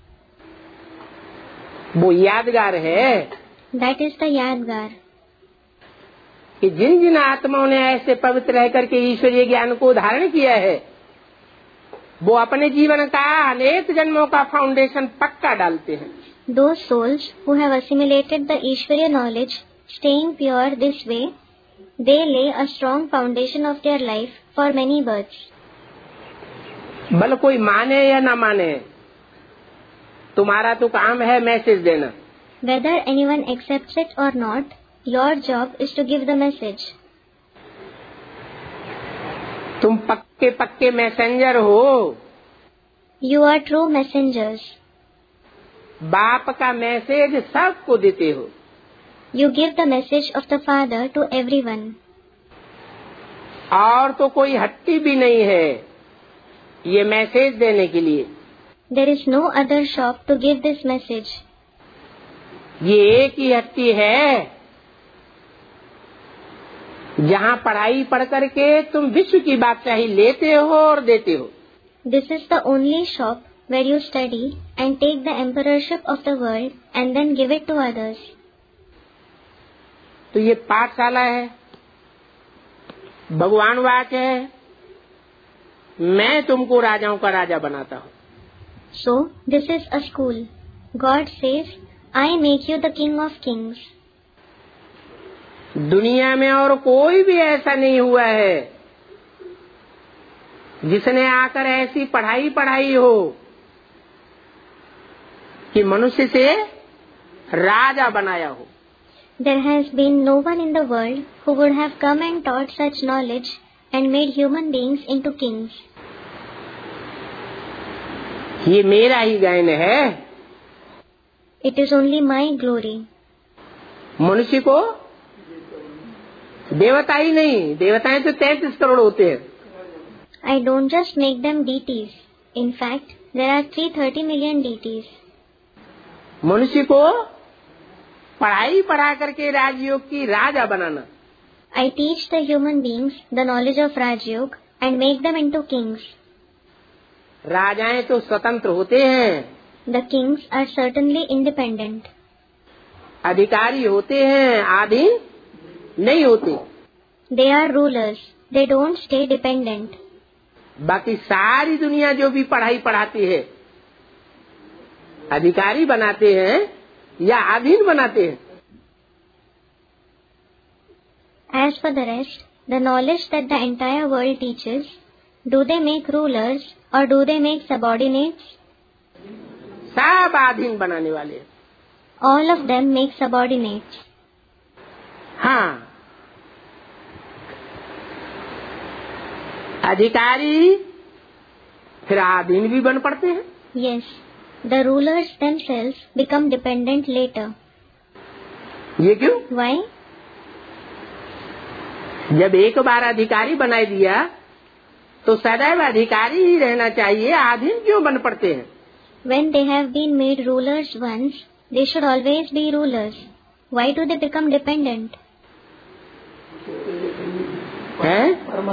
वो यादगार है। That is the यादगार. कि जिन जिन आत्माओं ने ऐसे पवित्र रह करके ईश्वरीय ज्ञान को धारण किया है वो अपने जीवन का अनेक जन्मों का फाउंडेशन पक्का डालते हैं। Those souls who have assimilated the Ishwariya knowledge, staying pure this way, they lay a strong foundation of their life for many births. भले कोई माने या ना माने, तुम्हारा तो काम है मैसेज देना। Whether anyone accepts it or not, your job is to give the message. तुम पक्के पक्के मैसेंजर हो। You are true messengers. बाप का मैसेज सबको देते हो। You give the message of the Father to everyone. और तो कोई हट्टी भी नहीं है ये मैसेज देने के लिए। There is no other shop to give this message. ये एक ही हट्टी है जहाँ पढ़ाई पढ़ करके तुम विश्व की बादशाही लेते हो और देते हो। This is the only shop where you study and take the emperorship of the world and then give it to others. तो ये पाठशाला है, भगवान वाच है, मैं तुमको राजाओं का राजा बनाता हूँ। So this is a school. God says, I make you the king of kings. दुनिया में और कोई भी ऐसा नहीं हुआ है जिसने आकर ऐसी पढ़ाई पढ़ाई हो कि मनुष्य से राजा बनाया हो। There has been no one in the world who would have come and taught such knowledge and made human beings into kings. ये मेरा ही गायन है। It is only my glory. मनुष्य को देवता ही नहीं, देवताएं तो तैंतीस करोड़ होते हैं। I don't just make them deities. In fact, there are three hundred thirty million deities. मनुष्य को पढ़ाई पढ़ा करके राजयोग की राजा बनाना। I teach the human beings the knowledge of Rajयोग and make them into kings. राजाएं तो स्वतंत्र होते हैं। The kings are certainly independent. अधिकारी होते हैं, आधीन नहीं होते। They are rulers. They don't stay dependent. बाकी सारी दुनिया जो भी पढ़ाई पढ़ाती है अधिकारी बनाते हैं या अधीन बनाते हैं। As for the rest, the knowledge that the entire world teaches, do they make rulers or do they make subordinates? सब अधीन बनाने वाले हैं। All of them make subordinates. हाँ, अधिकारी फिर अधीन भी बन पड़ते हैं। Yes, the rulers themselves become dependent later. ये क्यों? Why? जब एक बार अधिकारी बना दिया तो सदैव अधिकारी ही रहना चाहिए, अधीन क्यों बन पड़ते हैं? When they have been made rulers once, they should always be rulers. Why do they become dependent? है?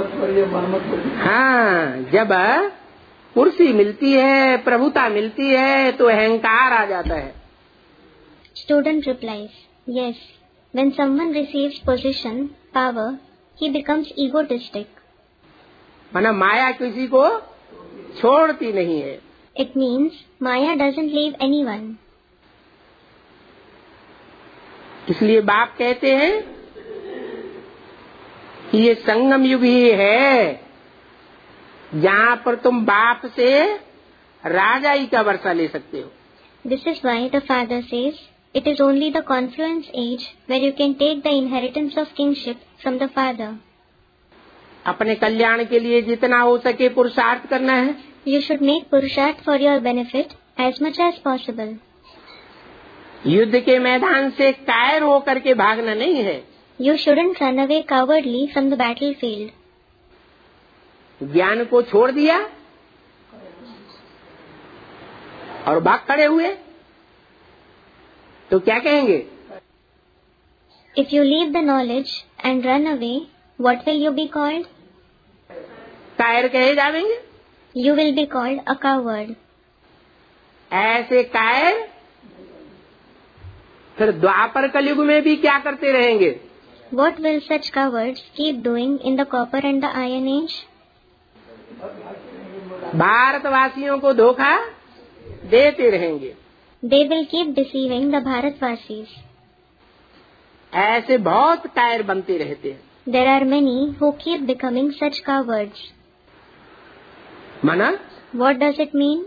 हाँ, जब कुर्सी मिलती है, प्रभुता मिलती है तो अहंकार आ जाता है। Student replies, yes, when someone receives position, power, he becomes egotistic. माना माया किसी को छोड़ती नहीं है। It means Maya doesn't leave anyone. इसलिए बाप कहते हैं कि ये संगम युग ही है जहाँ पर तुम बाप से राजाई का वर्षा ले सकते हो। This is why the father says, it is only the confluence age where you can take the inheritance of kingship from the father. अपने कल्याण के लिए जितना हो सके पुरुषार्थ करना है। You should make purusharth for your benefit as much as possible. युद्ध के मैदान से कायर होकर के भागना नहीं है। You shouldn't run away cowardly from the battlefield. ज्ञान को छोड़ दिया और भाग खड़े हुए तो क्या कहेंगे? If you leave the knowledge and run away, what will you be called? कायर कहे जाएंगे। You will be called a coward. ऐसे कायर फिर द्वापर कलयुग में भी क्या करते रहेंगे? What will such cowards keep doing in the copper and the iron age? भारतवासियों को धोखा देते रहेंगे। They will keep deceiving the Bharatvasis. ऐसे बहुत कायर बनते रहते हैं। There are many who keep becoming such cowards. माना? What does it mean?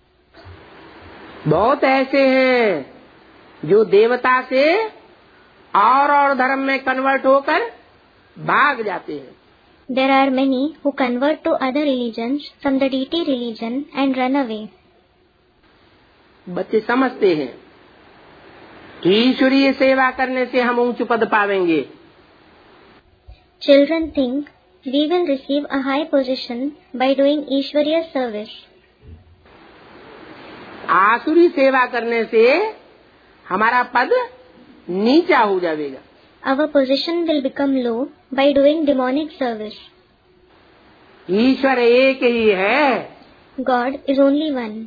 बहुत ऐसे हैं जो देवता से और और धर्म में कन्वर्ट होकर भाग जाते हैं। There are many who convert to other religions from the deity religion and run away. बच्चे समझते हैं कि ईश्वरीय सेवा करने से हम ऊंच पद पावेंगे। Children think we will receive a high position by doing Ishwariya service. आसुरी सेवा करने से हमारा पद नीचा हो जाएगा. Our position will become low by doing demonic service. ईश्वर एक ही है. God is only one.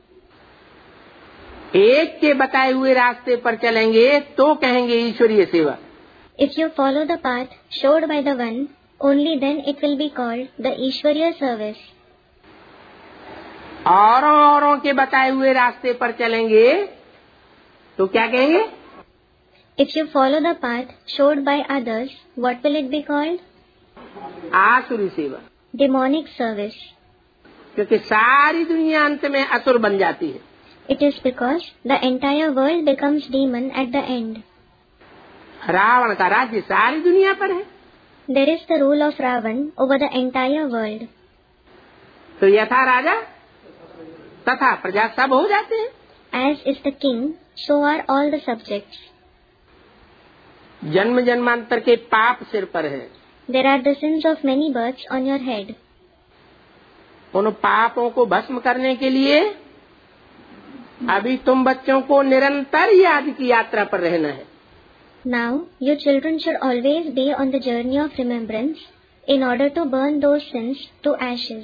एक के बताए हुए रास्ते पर चलेंगे तो कहेंगे ईश्वरीय सेवा. If you follow the path showed by the one, only then it will be called the Ishwariya service. औरों औरों के बताए हुए रास्ते पर चलेंगे तो क्या कहेंगे? If you follow the path showed by others, what will it be called? आसुरी सेवा. Demonic service. क्योंकि सारी दुनिया अंत में असुर बन जाती है. It is because the entire world becomes demon at the end. Ravan का राज्य सारी दुनिया पर है. There is the rule of Ravan over the entire world. तो यथा राजा तथा प्रजा सब हो जाते हैं. As is the king, so are all the subjects. जन्म जन्मांतर के पाप सिर पर है. There are the sins of many births on your head. उन पापों को भस्म करने के लिए अभी तुम बच्चों को निरंतर याद की यात्रा पर रहना है. Now, you children should always be on the journey of remembrance in order to burn those sins to ashes.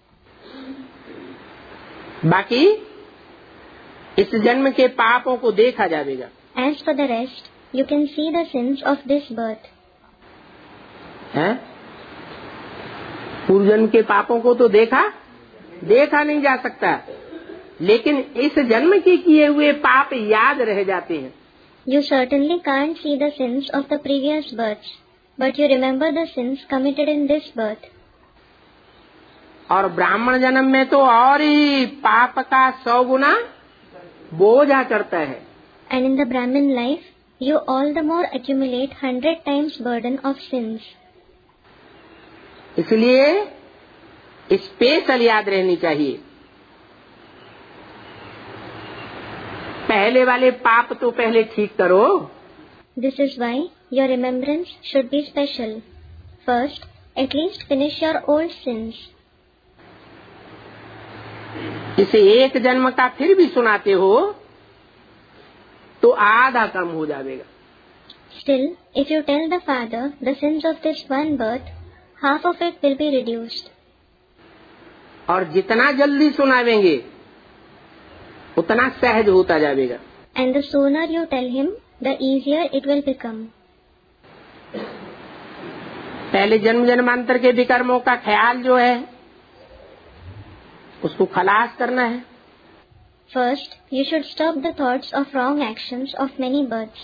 बाकी इस जन्म के पापों को देखा जाएगा. As for the rest, you can see the sins of this birth. हैं? पूर्व जन्म के पापों को तो देखा देखा नहीं जा सकता, लेकिन इस जन्म के किए हुए पाप याद रह जाते हैं. You certainly can't see the sins of the previous births, but you remember the sins committed in this birth. और ब्राह्मण जन्म में तो और ही पाप का सौ गुना बोझा चढ़ता है. And in the Brahmin life, you all the more accumulate hundred times burden of sins. इसलिए स्पेशल याद रहनी चाहिए. पहले वाले पाप तो पहले ठीक करो. This is why your remembrance should be special. First, at least finish your old sins. इसे एक जन्म का फिर भी सुनाते हो तो आधा कम हो जाएगा. Still, if you tell the father the sins of this one birth, half of it will be reduced. और जितना जल्दी सुनावेंगे उतना सहज होता जाएगा. And the sooner you tell him, the easier it will become. पहले जन्म जन्मांतर के विकर्मों का ख्याल जो है उसको खलास करना है. First, you should stop the thoughts of wrong actions of many births.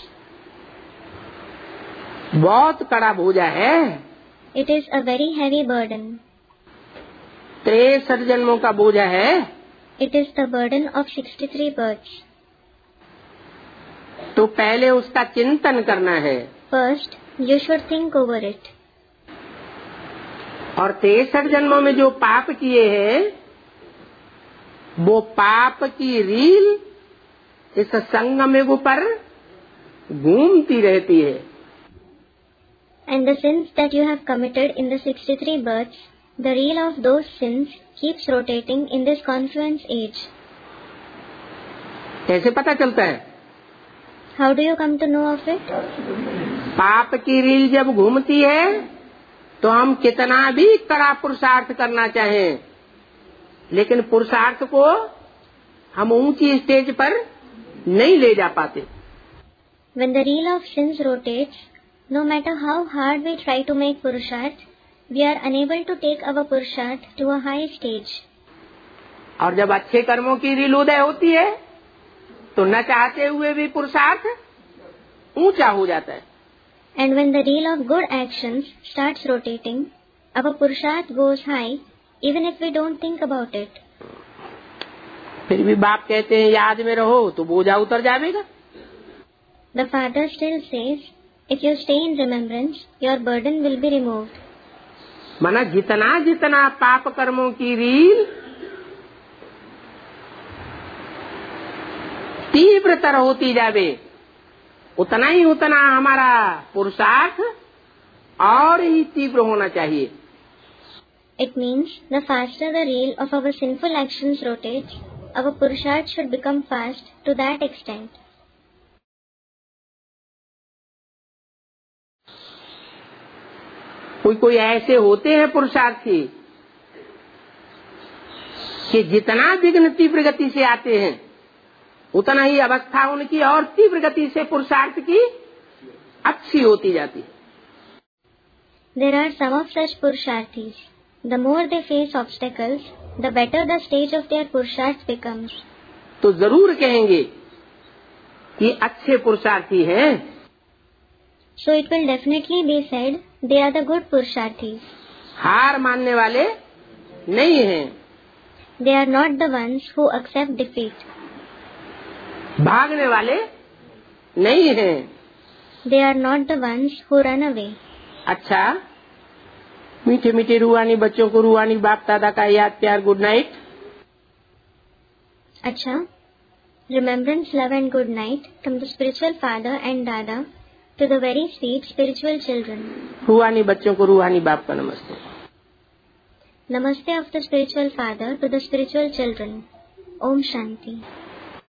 बहुत कड़ा बोझा है. It is a very heavy burden. तिरसठ जन्मों का बोझा है. It is the burden of sixty-three births. तो पहले उसका चिंतन करना है. First, you should think over it. और तिरसठ जन्मों में जो पाप किए हैं वो पाप की रील इस संगम पर घूमती रहती है. And the sins that you have committed in the sixty-three births, the reel of those sins keeps rotating in this confluence age. कैसे पता चलता है? How do you come to know of it? पाप की रील जब घूमती है तो हम कितना भी कड़ा पुरुषार्थ करना चाहें, लेकिन पुरुषार्थ को हम ऊंची स्टेज पर नहीं ले जा पाते. When the reel of sins rotates, no matter how hard we try to make purusharth, we are unable to take our purusharth to a high stage. और जब अच्छे कर्मों की रील उदय होती है तो न चाहते हुए भी पुरुषार्थ ऊंचा हो जाता है. And when the reel of good actions starts rotating, our purusharth goes high, even if we don't think about it. फिर भी बाप कहते हैं याद में रहो तो बोझा उतर जाएगा. The father still says, if you stay in remembrance, your burden will be removed. माना जितना जितना पाप कर्मों की रील तीव्रतर होती जावे उतना ही उतना हमारा पुरुषार्थ और ही तीव्र होना चाहिए. It means the faster the reel of our sinful actions rotates, our Purusharth should become fast to that extent. कोई कोई ऐसे होते हैं पुरुषार्थी कि जितना विघ्न तीव्र गति से आते हैं उतना ही अवस्था उनकी और तीव्र गति से पुरुषार्थ की अच्छी होती जाती है. There are some of such Purusharthis. The more they face obstacles, the better the stage of their Purusharth becomes. तो जरूर कहेंगे कि अच्छे पुरुषार्थी हैं. So it will definitely be said they are the good Purusharthis. हार मानने वाले नहीं हैं. They are not the ones who accept defeat. भागने वाले नहीं हैं. They are not the ones who run away. अच्छा, मीठे मीठे रूहानी बच्चों को रूहानी बाप दादा का याद प्यार गुड नाइट. अच्छा, remembrance, love and good night from the spiritual father and dada to the very sweet spiritual children. रूहानी बच्चों को रूहानी बाप का नमस्ते. Namaste of the spiritual father to the spiritual children. Om Shanti.